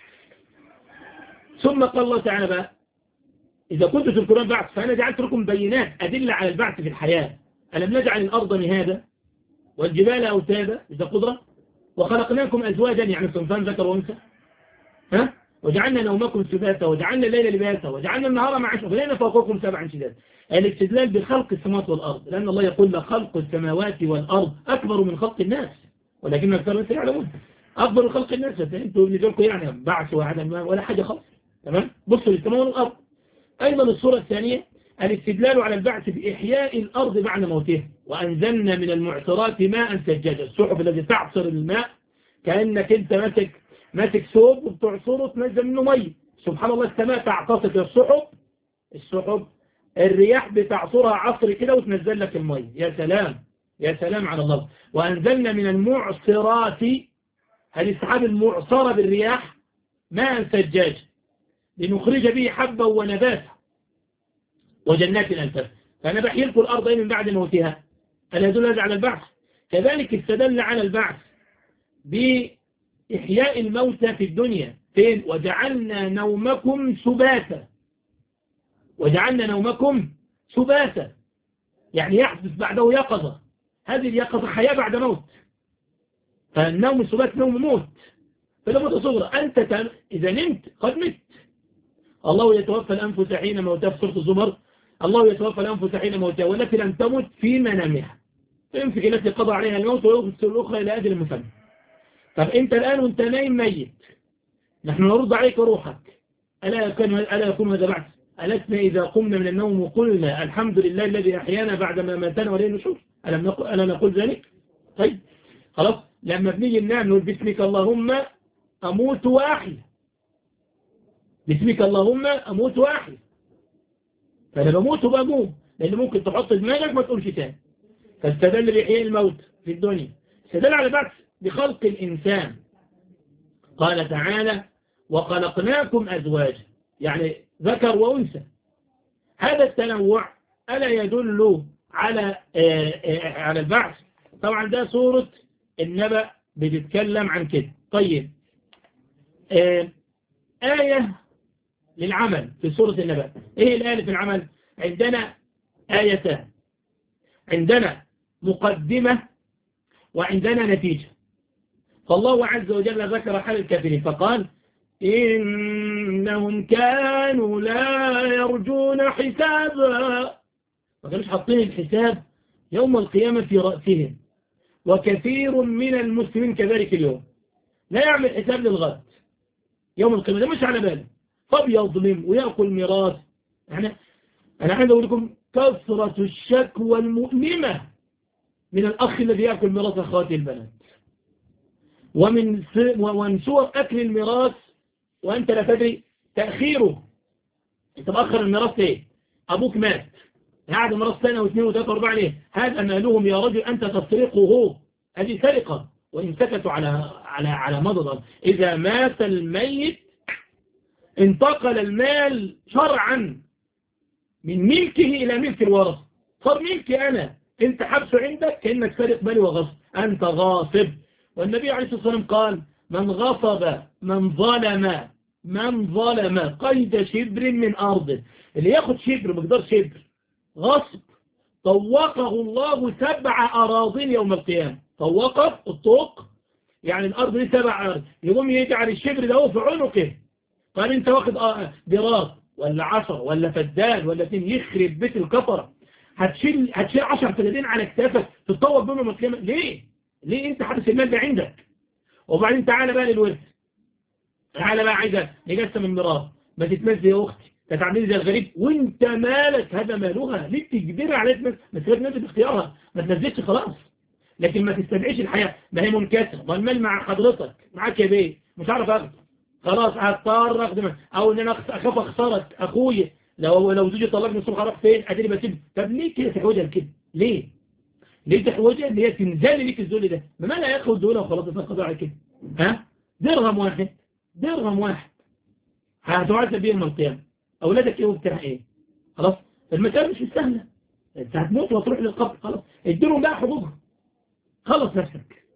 ثم قال الله تعالى بقى إذا كنتم تذكرون البعث فأنا جعلت لكم بينات أدلة على البعث في الحياة. ألم نجعل الأرض مهادا والجبال أوتادا إذا قدرة وخلقناكم أزواجا يعني صنفان ذكر وأنثى، ها وجعلنا نومكم سباتا وجعلنا الليل لباسا وجعلنا النهار معاشا وبنينا فوقكم سبعا شدادا. الاستدلال بخلق السماوات والأرض، لأن الله يقول لخلق السماوات والأرض أكبر من خلق الناس ولكن أكثر الناس يعلمون. أكبر من خلق الناس أنتوا بالنسبة لكم يعني بعث وعدم ولا حاجة خالص. تمام. بصوا للسماوات والأرض. أيضا الصورة الثانية الاستدلال على البعث بإحياء الأرض بعد موتها. وأنزلنا من المعصرات ماء ثجاجا، السحب الذي تعصر الماء كأنك أنت ماسك ماسك ثوب وبتعصره وتنزل منه مي. سبحان الله السماء تعتصف السحب السحب الرياح بتعصرها عصر كده وتنزل لك المي. يا سلام يا سلام على الله. وأنزلنا من المعصرات هذه السحاب المعصرة بالرياح ماء ثجاجا لنخرج به حبا ونباتا وجنات الألفاف. فأنا بحيي لكم الأرض من بعد موتها. ألا يدل هذا على البعث؟ كذلك استدل على البعث بإحياء الموتى في الدنيا فين؟ وجعلنا نومكم سباتا وجعلنا نومكم سباتا يعني يحدث بعده يقظة. هذه اليقظة حياة بعد موت. فالنوم السبات نوم موت فلما تصغر أنت تم... إذا نمت قد مت. الله يتوفى الأنفس حين موتها في سورة الزمر. الله يتوفى الأنفس حين موتها والتي لم تمت في منامها فيمسك التي قضى عليها الموت ويرسل الأخرى إلى أجل مسمى. طب أنت الآن وأنت نايم ميت نحن نرد عليك روحك. ألا يكون ألا يكون هذا بعث؟ ألسنا إذا قمنا من النوم وقلنا الحمد لله الذي أحيانا بعد ما ماتنا وليه نشوف؟ ألم نقل ألا نقول ذلك؟ طيب خلاص لما بنيجي ننام نقول باسمك اللهم أموت وأحيا. باسمك اللهم أموت وأحيا. فأنا بموت وبموت لأن ممكن تحط دماغك ما تقولش تاني. فاستدل بإحياء الموت في الدنيا. استدل على بعث بخلق الإنسان. قال تعالى وخلقناكم أزواجا يعني ذكر وأنثى. هذا التنوع ألا يدل على على البعث؟ طبعا ده سورة النبأ بتتكلم عن كده. طيب آية للعمل في سورة النبأ. إيه الآية في العمل؟ عندنا آيتان، عندنا مقدمة وعندنا نتيجة. فالله عز وجل ذكر حال الكافرين فقال إنهم كانوا لا يرجون حسابا. ما كانوش حاطين الحساب يوم القيامة في رأسهم. وكثير من المسلمين كذلك اليوم لا يعمل حساب للغد يوم القيامة، ده مش على باله فبيظلم ويأكل ميراث. يعني أنا عايز أقول لكم كثرة الشكوى المؤلمة من الأخ الذي يأكل ميراث أخواته البنات. ومن ومن صور أكل الميراث وأنت لا تدري تأخيره. أنت مأخر الميراث ليه؟ أبوك مات قاعد ميراث سنة واثنين وثلاثة وأربعة ليه؟ هذا مالهم يا رجل أنت تسرقه. هذه سرقة وإن سكتوا على على على مضض. إذا مات الميت انتقل المال شرعا من ملكه إلى ملك الورث. صار ملكي أنا، أنت حبسه عندك كأنك سرق مالي وغصب، أنت غاصب. والنبي عليه الصلاة والسلام قال من غصب من ظلم من ظلم قيد شبر من أرضه. اللي ياخد شبر مقدار شبر غصب طوقه الله سبع أراضين يوم القيامة. طوقه الطوق يعني الأرض دي سبع أرض، يقوم يجعل الشبر ده في عنقه. قال انت واخد ضراب ولا عشر ولا فدان ولا اتنين يخرب بيت الكفرة. هتشيل هتشيل عشر فدادين على كتافك تتطوق بهم يوم القيامة. ليه؟ ليه انت حابس المال ده عندك؟ وبعدين تعالى بقى للورث. تعالى بقى عايزة نجسم الميراث. ما تتمزي يا اختي تتعاملي زي الغريب وانت مالك هذا مالها. ليه تجبرها على تمزي؟ ما تسيبك نفسك باختيارها، ما تنزلش خلاص. لكن ما تستدعيش الحياة. ما هي منكسرة والمال مع حضرتك معاك يا بيه مش عارف اخد خلاص هضطر اخد او ان انا اخاف اخسرك اخويا لو لو زوجي طلقني الصبح اروح فين ادري بسيب. طب ليه كده تحوجها كده؟ ليه ليه تحوجها ان هي تنزل ليك الذل ده؟ ما لا ياخد دول وخلاص تاخد على كده. ها درهم واحد درهم واحد هتعذب بيه يوم القيامه. اولادك ايه وبتاع ايه؟ خلاص المسألة مش سهله. انت هتموت وتروح للقبر خلاص اديلهم بقى حقوقهم. خلص نفسك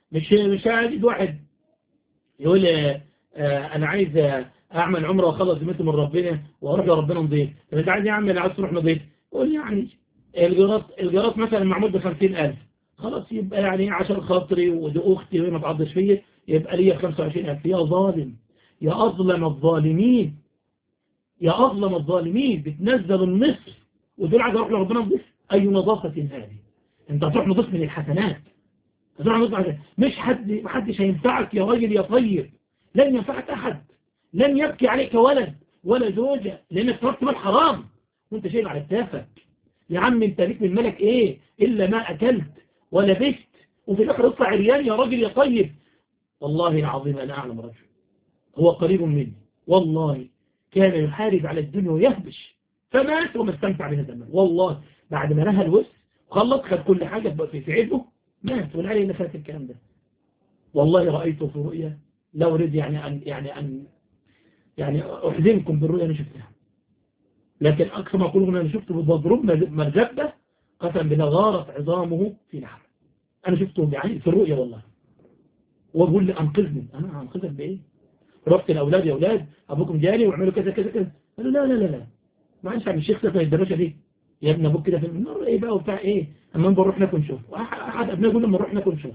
مش مش هاجد واحد يقول آه أنا عايز أعمل عمرة وأخلص ذمتي من ربنا وأروح لربنا نضيف. طب أنت عايز يا عم اللي عايز تروح نضيف؟ قول يعني الجرات الجرات مثلا معمول بخمسين ألف، خلاص يبقى يعني عشان خاطري ودي أختي وهي ما تعضش فيا يبقى ليا خمسة وعشرين ألف. يا ظالم، يا أظلم الظالمين، يا أظلم الظالمين، بتنزل النصف ودول عايز أروح لربنا نضيف؟ أي نظافة هذه؟ أنت هتروح نضيف من الحسنات، هتروح نضيف من مش حد، محدش هينفعك يا راجل يا طيب، لن ينفعك أحد، لن يبكي عليك ولد ولا زوجة لأنك تركت مال حرام وانت شايل على كتافك. يا عم انت ليك من ملك ايه إلا ما أكلت ولبست، وفي الآخر يطلع عريان يا راجل يا طيب. والله العظيم أنا أعلم رجل هو قريب مني والله كان يحارب على الدنيا ويهبش فمات وما استمتع بهذا المال. والله بعد ما نهى الوس خلص خد كل حاجة في عيده مات والعلي اللي فات الكلام ده. والله رأيته في رؤيا لا أريد يعني أن يعني أن يعني أحزنكم بالرؤيا أنا شفتها، لكن أكثر ما أقول أنا شفته بضرب مرزبة قسم بالله غارت عظامه في لحم. أنا شفته بعيني في الرؤيا والله، وبقول لي أنقذني. أنا أنقذك بإيه؟ رحت الأولاد يا أولاد أبوكم جالي وعملوا كذا كذا كذا. قالوا لا لا لا لا ما عنش عم الشيخ ده الدراسة دي يا ابن أبوك كده في النار إيه بقى وبتاع إيه أما نروح ناكل نشوف. أحد أبنائي يقول لما نروح ناكل نشوف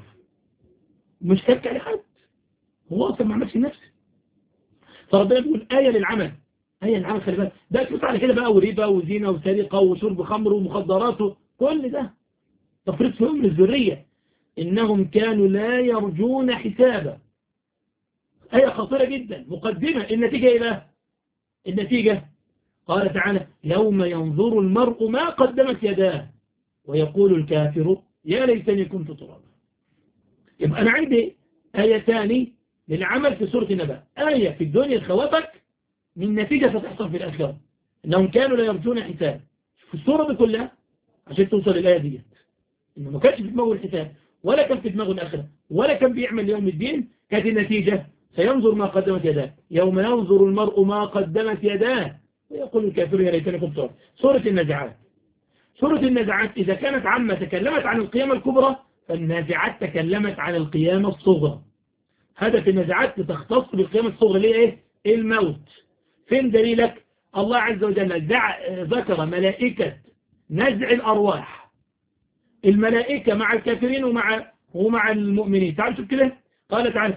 مش هيبكي على حد، هو أصلا ما عملش نفسه. فربنا بيقول آية للعمل، آية للعمل خلي بالك ده تفوت على كده بقى وريبة وزينة وسرقة وشرب خمر ومخدرات كل ده تفريط في أمر الذرية. إنهم كانوا لا يرجون حسابا. آية خطيرة جدا. مقدمة النتيجة إيه بقى؟ النتيجة قال تعالى يوم ينظر المرء ما قدمت يداه ويقول الكافر يا ليتني كنت ترابا. يبقى أنا عندي آيتان للعمل في سورة النبأ، آية في الدنيا تخوفك من نتيجة ستحصل في الآخرة إنهم كانوا لا يرجون حساب في السورة دي كلها عشان توصل الآية دي إنه ما كانش في دماغه الحساب ولا كان في دماغه الآخرة ولا كان بيعمل يوم الدين. كانت النتيجة سينظر ما قدمت يداه يوم ينظر المرء ما قدمت يداه ويقول الكافر يا ليتني كنت ترابا. سورة النازعات. سورة النازعات إذا كانت عامة تكلمت عن القيامة الكبرى فالنازعات تكلمت عن القيامة الصغرى. هدف النازعات تختص بالقيامة الصغرى ليه ايه؟ الموت. فين دليلك؟ الله عز وجل ذكر ملائكة نزع الأرواح، الملائكة مع الكافرين ومع ومع المؤمنين. تعالوا شوف كده قال تعالى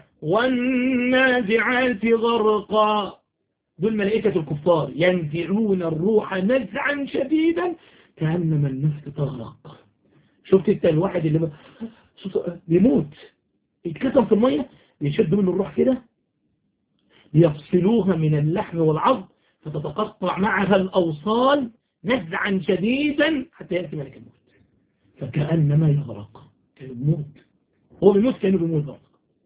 والنازعات غرقا. دول ملائكة الكفار ينزعون الروح نزعا شديدا كأنما النفس تغرق. شفت انت الواحد اللي بيموت يتكتم في المية يشدوا منه الروح كده يفصلوها من اللحم والعظم فتتقطع معها الأوصال نزعا شديدا حتى يأتي ملك الموت فكأنما يغرق. كان بيموت هو بيموت كأنه بيموت غرق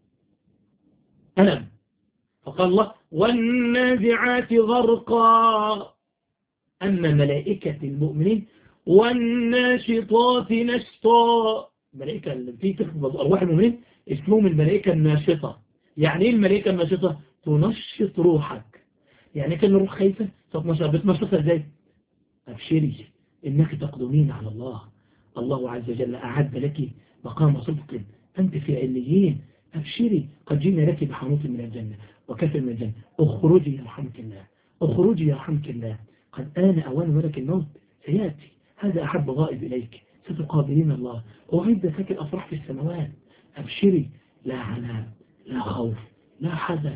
ألم. فقال الله والنازعات غرقا. أما ملائكة المؤمنين والناشطات نشطا. الملائكة اللي في تخبط أرواح المؤمنين اسمهم الملائكة الناشطة. يعني إيه الملائكة الناشطة؟ تنشط روحك. يعني كان الروح خايفة بتنشطها إزاي؟ أبشري إنك تقدمين على الله. الله عز وجل أعد لك مقام صدق أنت في عليين. أبشري قد جئنا لك بحانوت من الجنة وكفر من الجنة. اخرجي يرحمك الله، اخرجي يرحمك الله. قد آن أوان ملك الموت سيأتي. هذا أحب غائب إليك ستقابلين الله. أعدت لك الأفراح في السماوات. أبشري لا عناء لا خوف لا حزن.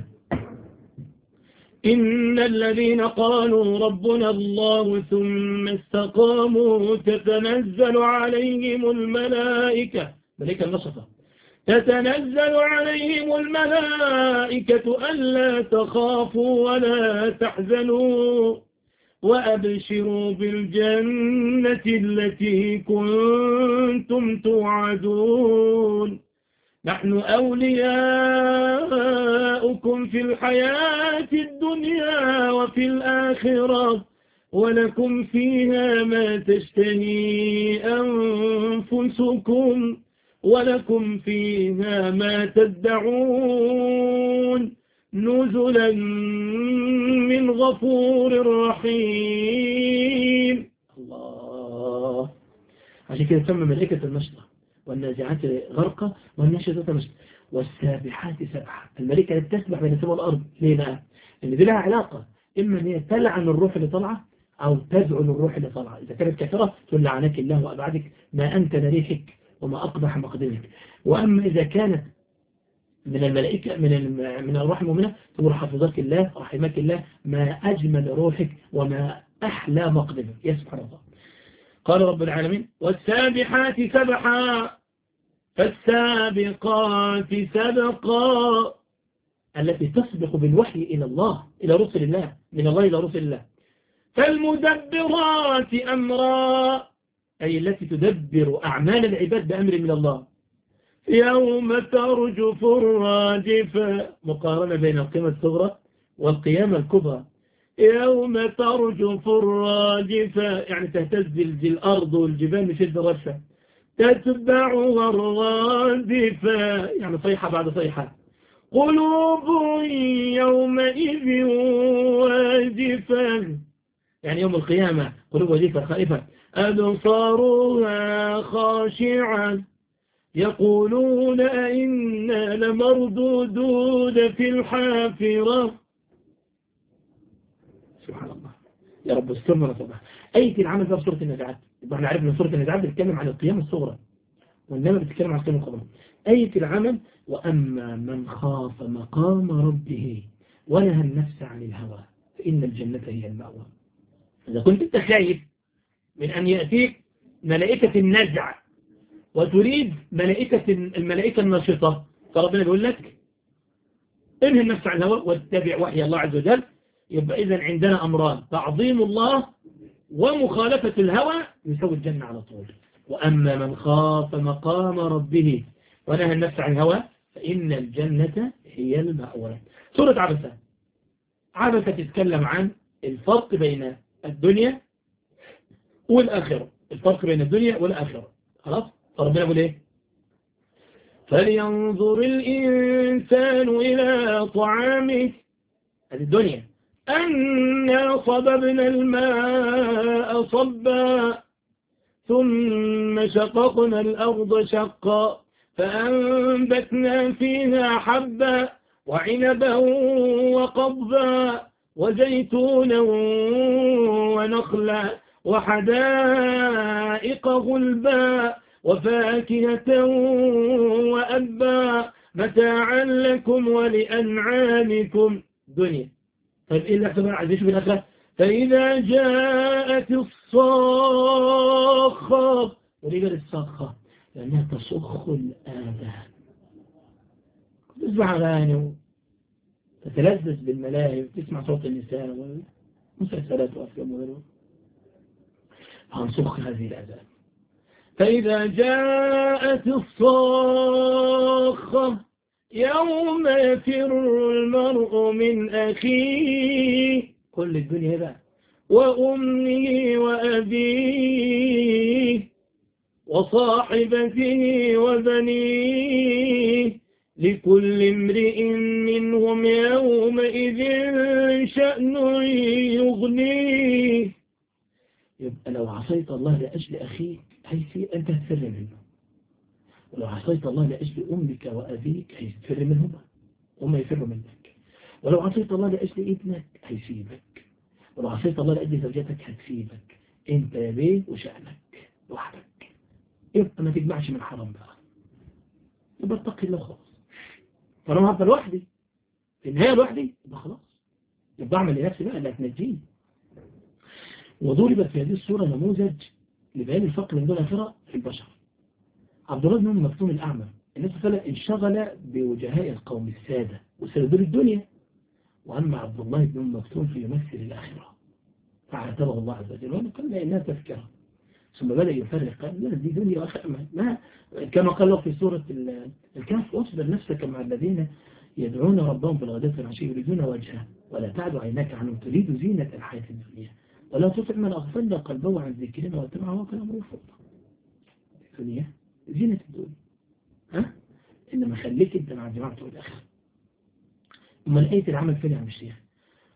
إن الذين قالوا ربنا الله ثم استقاموا تتنزل عليهم الملائكة ملائكة النشطة تتنزل عليهم الملائكة ألا تخافوا ولا تحزنوا وأبشروا بالجنة التي كنتم توعدون نحن أولياؤكم في الحياة الدنيا وفي الآخرة ولكم فيها ما تشتهي أنفسكم ولكم فيها ما تدعون نزلا من غفور رحيم. الله عشان كده سمى ملائكة النشطة والنازعات غرقا والناشطات نشطا والسابحات سبحا. الملكة اللي بتسبح بين السماء والأرض ليه بقى؟ إن دي لها علاقة، إما إن هي تلعن الروح اللي طالعة أو تدعو للروح اللي طالعة. إذا كانت كافرة تقول لعنك الله وأبعدك ما أنت نريحك وما أقبح مقدمك. وأما إذا كانت من الملائكة من من الروح المؤمنة تقول حفظك الله رحمك الله ما أجمل روحك وما أحلى مقدمك. يا سبحان الله. قال رب العالمين والسابحات سبحا فالسابقات سبقا، التي تسبق بالوحي إلى الله إلى رسل الله من الله إلى رسل الله. فالمدبرات أمرا، أي التي تدبر أعمال العباد بأمر من الله. يوم ترجف الراجفة، مقارنة بين القيامة الصغرى والقيامة الكبرى. يوم ترجف الراجفة يعني تهتز الأرض والجبال بشدة الرجفة. تتبعها الرادفة يعني صيحة بعد صيحة. قلوب يومئذ واجفة يعني يوم القيامة قلوب واجفة خائفة. أبصارها خاشعة يقولون أئنا لمردودون في الحافرة. سبحان الله يا رب استرنا وصبح. أية العمل في سورة النزعات. احنا عرفنا ان سورة النزعات بتتكلم عن القيامة الصغرى وإنما بتتكلم عن القيامة الكبرى. أية العمل وأما من خاف مقام ربه ونهى النفس عن الهوى فإن الجنة هي المأوى. إذا كنت أنت خايف من أن يأتيك ملائكة النزع وتريد ملائكة الملائكة النشطة فربنا يقول لك انهي النفس عن الهوى واتبع وحي الله عز وجل. يبقى إذن عندنا أمران، تعظيم الله ومخالفة الهوى يسوي الجنة على طول. وأما من خاف مقام ربه ونهى النفس عن الهوى فإن الجنة هي المأوى. سورة عبسة. عبسة تتكلم عن الفرق بين الدنيا والآخرة، الفرق بين الدنيا والآخرة. خلاص فربنا يقول ايه؟ فلينظر الإنسان إلى طعامه، هذه الدنيا. أنا صببنا الماء صبا ثم شققنا الأرض شقا فأنبتنا فيها حبا وعنبا وقضبا وزيتونا ونخلا وحدائق غلبا وفاكهة وأبا متاعا لكم ولأنعامكم. دنيا. طيب إيه اللي أحسن عايز يشوف الآخرة؟ فإذا جاءت الصاخة، وليه قال الصاخة؟ لأنها تصخ الآذان. تسمع أغاني وتتلذذ بالملاهي وتسمع صوت النساء ومسلسلات وأفلام وغيره، هنصخ هذه الآذان. فإذا جاءت الصاخة يوم يفر المرء من أخيه، كل الدنيا بقى، وأمه وأبيه وصاحبته وبنيه لكل امرئ منهم يومئذ شأن يغنيه. يبقى لو عصيت الله لأجل أخيك هيفي أنت هتفر منه، ولو عصيت الله لأجل أمك وأبيك هيفر منهما وهم يفروا منك، ولو عصيت الله لأجل ابنك هيسيبك، ولو عصيت الله لأجل زوجتك هتسيبك. انت يا بيه وشأنك لوحدك. يبقى ما تجمعش من حرام بقى، يبقى اتقي الله خلاص. فلما هبقى لوحدي في النهاية لوحدي يبقى خلاص، يبقى اعمل لنفسي بقى اللي هتنجيني. وضربت في هذه الصورة نموذج لبيان الفقر من دون آخرة في البشر. عبد الله بن أم مكتوم الأعمى، الناس فلا انشغل بوجهاء القوم السادة وسادوا الدنيا، وأما عبد الله بن أم مكتوم في يمثل الآخرة فعاتبه الله عز وجل وأنه قال إنها تذكرة، ثم بدأ يفرق قال لا دي دنيا وآخرة، ما كما قال له في سورة الكهف واصبر نفسك مع الذين يدعون ربهم بالغداة والعشي يريدون وجهه ولا تعد عيناك عنهم تريد زينة الحياة الدنيا ولا تطع من أغفلنا قلبه عن ذكرنا واتبع هواه كان أمره فرطا. الدنيا زينة الدنيا، ها إنما خليك أنت مع الجماعة والآخرة. أمال آية العمل فين يا عم الشيخ؟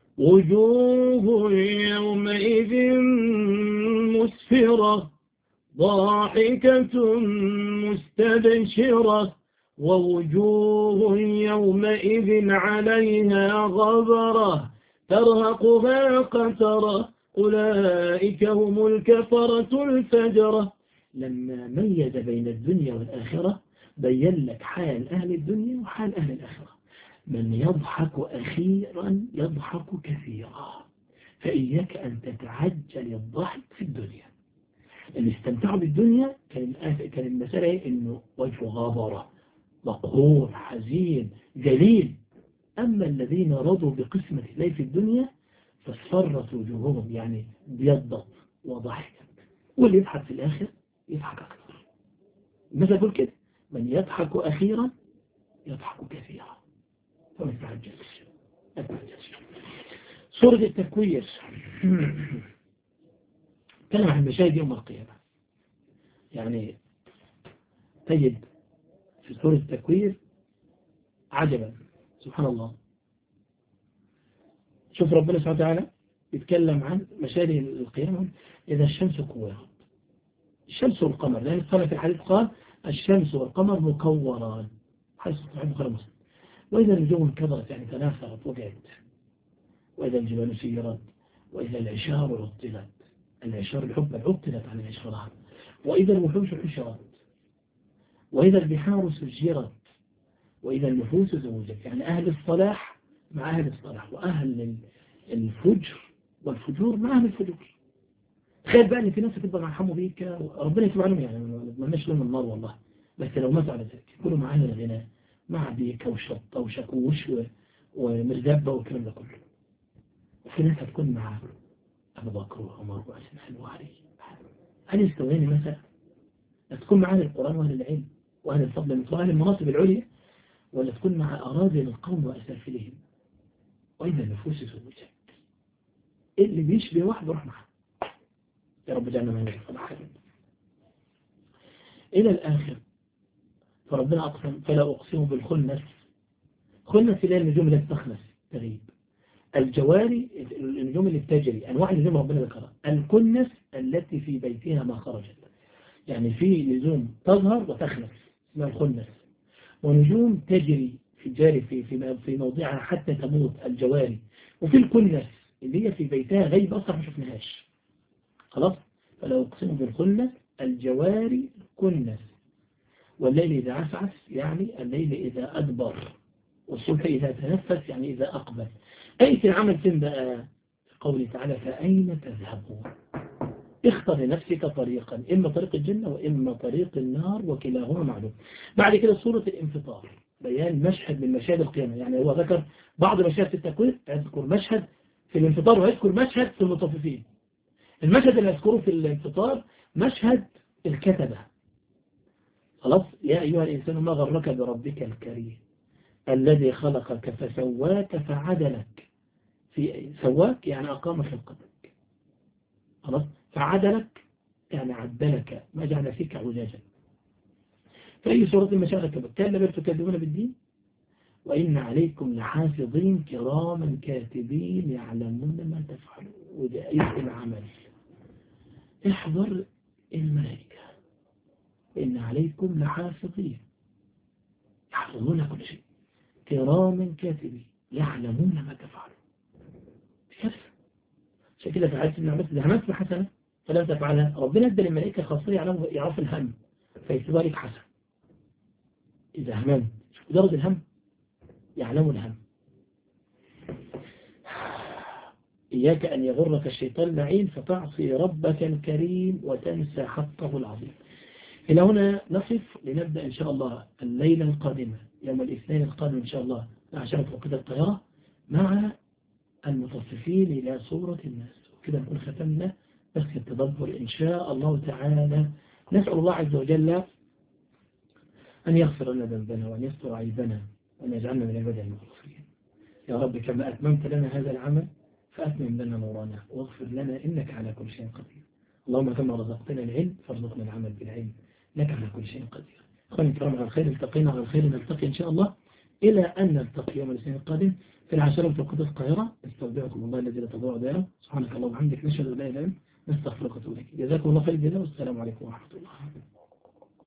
وجوه يومئذ مسفرة ضاحكة مستبشرة ووجوه يومئذ عليها غبرة ترهقها قترة أولئك هم الكفرة الفجرة. لما ميز بين الدنيا والآخرة بين لك حال أهل الدنيا وحال أهل الآخرة. من يضحك أخيرا يضحك كثيرا، فإياك أن تتعجل الضحك في الدنيا. اللي استمتعوا بالدنيا كان كان المسألة إنه وجه غابرة مقهور حزين جليل. أما الذين رضوا بقسمة الله في الدنيا فاصفرت وجوههم، يعني بيضت وضحكت. واللي يضحك في الآخر يضحك أكثر. ماذا أقول كده؟ من يضحك أخيرا يضحك كثيرا، فما تتعجلش. سورة التكوير تكلم عن مشاهد يوم القيامة. يعني تجد في سورة التكوير عجبا سبحان الله. شوف ربنا سبحانه وتعالى يتكلم عن مشاهد القيامة. إذا الشمس كورت، الشمس والقمر، لأن قال في الحديث قال الشمس والقمر مكوران حيث صحيح بخاري مسلم. وإذا النجوم انكدرت يعني تناثرت وقعت، وإذا الجبال سيرت، وإذا العشار عطلت، العشار الحب عطلت عن العشارات، وإذا الوحوش حشرت، وإذا البحار سجرت، وإذا النفوس زوجت. يعني أهل الصلاح مع أهل الصلاح، وأهل الفجر والفجور مع أهل الفجور. تخيل بقى ان في ناس تبقى مع حمو بيك ربنا يتوب عليهم، يعني ما نتمناش لهم النار والله، بس لو ماتوا على ذلك يكونوا معانا الغناء مع بيكا وشطة وشاكوش ومرزبة والكلام ده كله. وفي ناس هتكون مع أبو بكر وعمر وعثمان وعلي. هل يستويني مثلا؟ تكون معانا القرآن وأهل العلم وأهل الفضل وأهل المناصب العليا، ولا تكون مع أراذل القوم وأسافلهم؟ وإذا النفوس زوجت، اللي بيشبه واحد يروح معه. يا رب جعلنا من الصلاح. إلى الآخر فربنا أقسم فلا أقسم بالخنس. خنس اللي هي النجوم اللي تخنس تغيب. الجواري النجوم اللي بتجري، أنواع النجوم ربنا ذكرها. الكنس التي في بيتها ما خرجت، يعني في نجوم تظهر وتخنس اسمها الخنس، ونجوم تجري في جاري في في في موضعها حتى تموت الجواري. وفي الكنس اللي هي في بيتها غيب أصلا ما شفناهاش. خلاص. فلو اقسم بالخنس الجواري كنس، والليل إذا عسعس يعني الليل إذا أدبر، والصبح إذا تنفس يعني إذا أقبل. أي في العمل فين بقى؟ قوله تعالى فأين تذهبون؟ اختر لنفسك طريقا، إما طريق الجنة وإما طريق النار وكلاهما معلوم. بعد كده سورة الانفطار بيان مشهد من مشاهد القيامة. يعني هو ذكر بعض مشاهد في التكوير، يذكر مشهد في الانفطار ويذكر مشهد في المطففين. المشهد اللي أذكره في الانفطار مشهد الكتبة. خلاص. يا أيها الإنسان ما غرك بربك الكريم الذي خلقك فسواك فعدلك. في سواك يعني أقام خلقتك. خلاص. فعدلك يعني عدلك، ما جعل فيك عجاجا. فأي سورة المشاهد كلا بل تكذبون بالدين وإن عليكم لحافظين كراما كاتبين يعلمون ما تفعلون. وده أي العمل. احذر الملائكة إن عليكم لحافظين يحفظون كل شيء كراما كاتبين يعلمون ما تفعلون. كيف؟ عشان كده في حديث ابن عباس إذا همت بحسنة فلم تفعلها ربنا ادى للملائكة خاصية يعرف الهم فيكتبها لك حسنة. إذا همت درجة الهم يعلم الهم. إياك أن يغرك الشيطان اللعين فتعصي ربك الكريم وتنسى حقه العظيم. إلى هنا نصف لنبدأ إن شاء الله الليلة القادمة يوم الاثنين القادم إن شاء الله مع شرف وقت الطيارة مع المتصفين إلى صورة الناس. وكده نكون ختمنا بس التدبر إن شاء الله تعالى. نسأل الله عز وجل أن يغفر لنا ذنبنا وأن يستر عيبنا وأن يجعلنا من عباده المخلصين. يا رب كما أتممت لنا هذا العمل فأتمم لنا نورنا واغفر لنا إنك على كل شيء قدير. اللهم كما رزقتنا العلم فارزقنا العمل بالعلم إنك على كل شيء قدير. أخواني الكرام على الخير التقينا على الخير نلتقي إن شاء الله إلى أن نلتقي يوم الاثنين القادم في العاشرة بتوقيت القاهرة. استودعكم الله الذي لا تضيع ودائعه. سبحانك اللهم وبحمدك نشهد أن لا إله إلا أنت نستغفرك ونتوب إليك. جزاكم الله خير الجزاء والسلام عليكم ورحمة الله.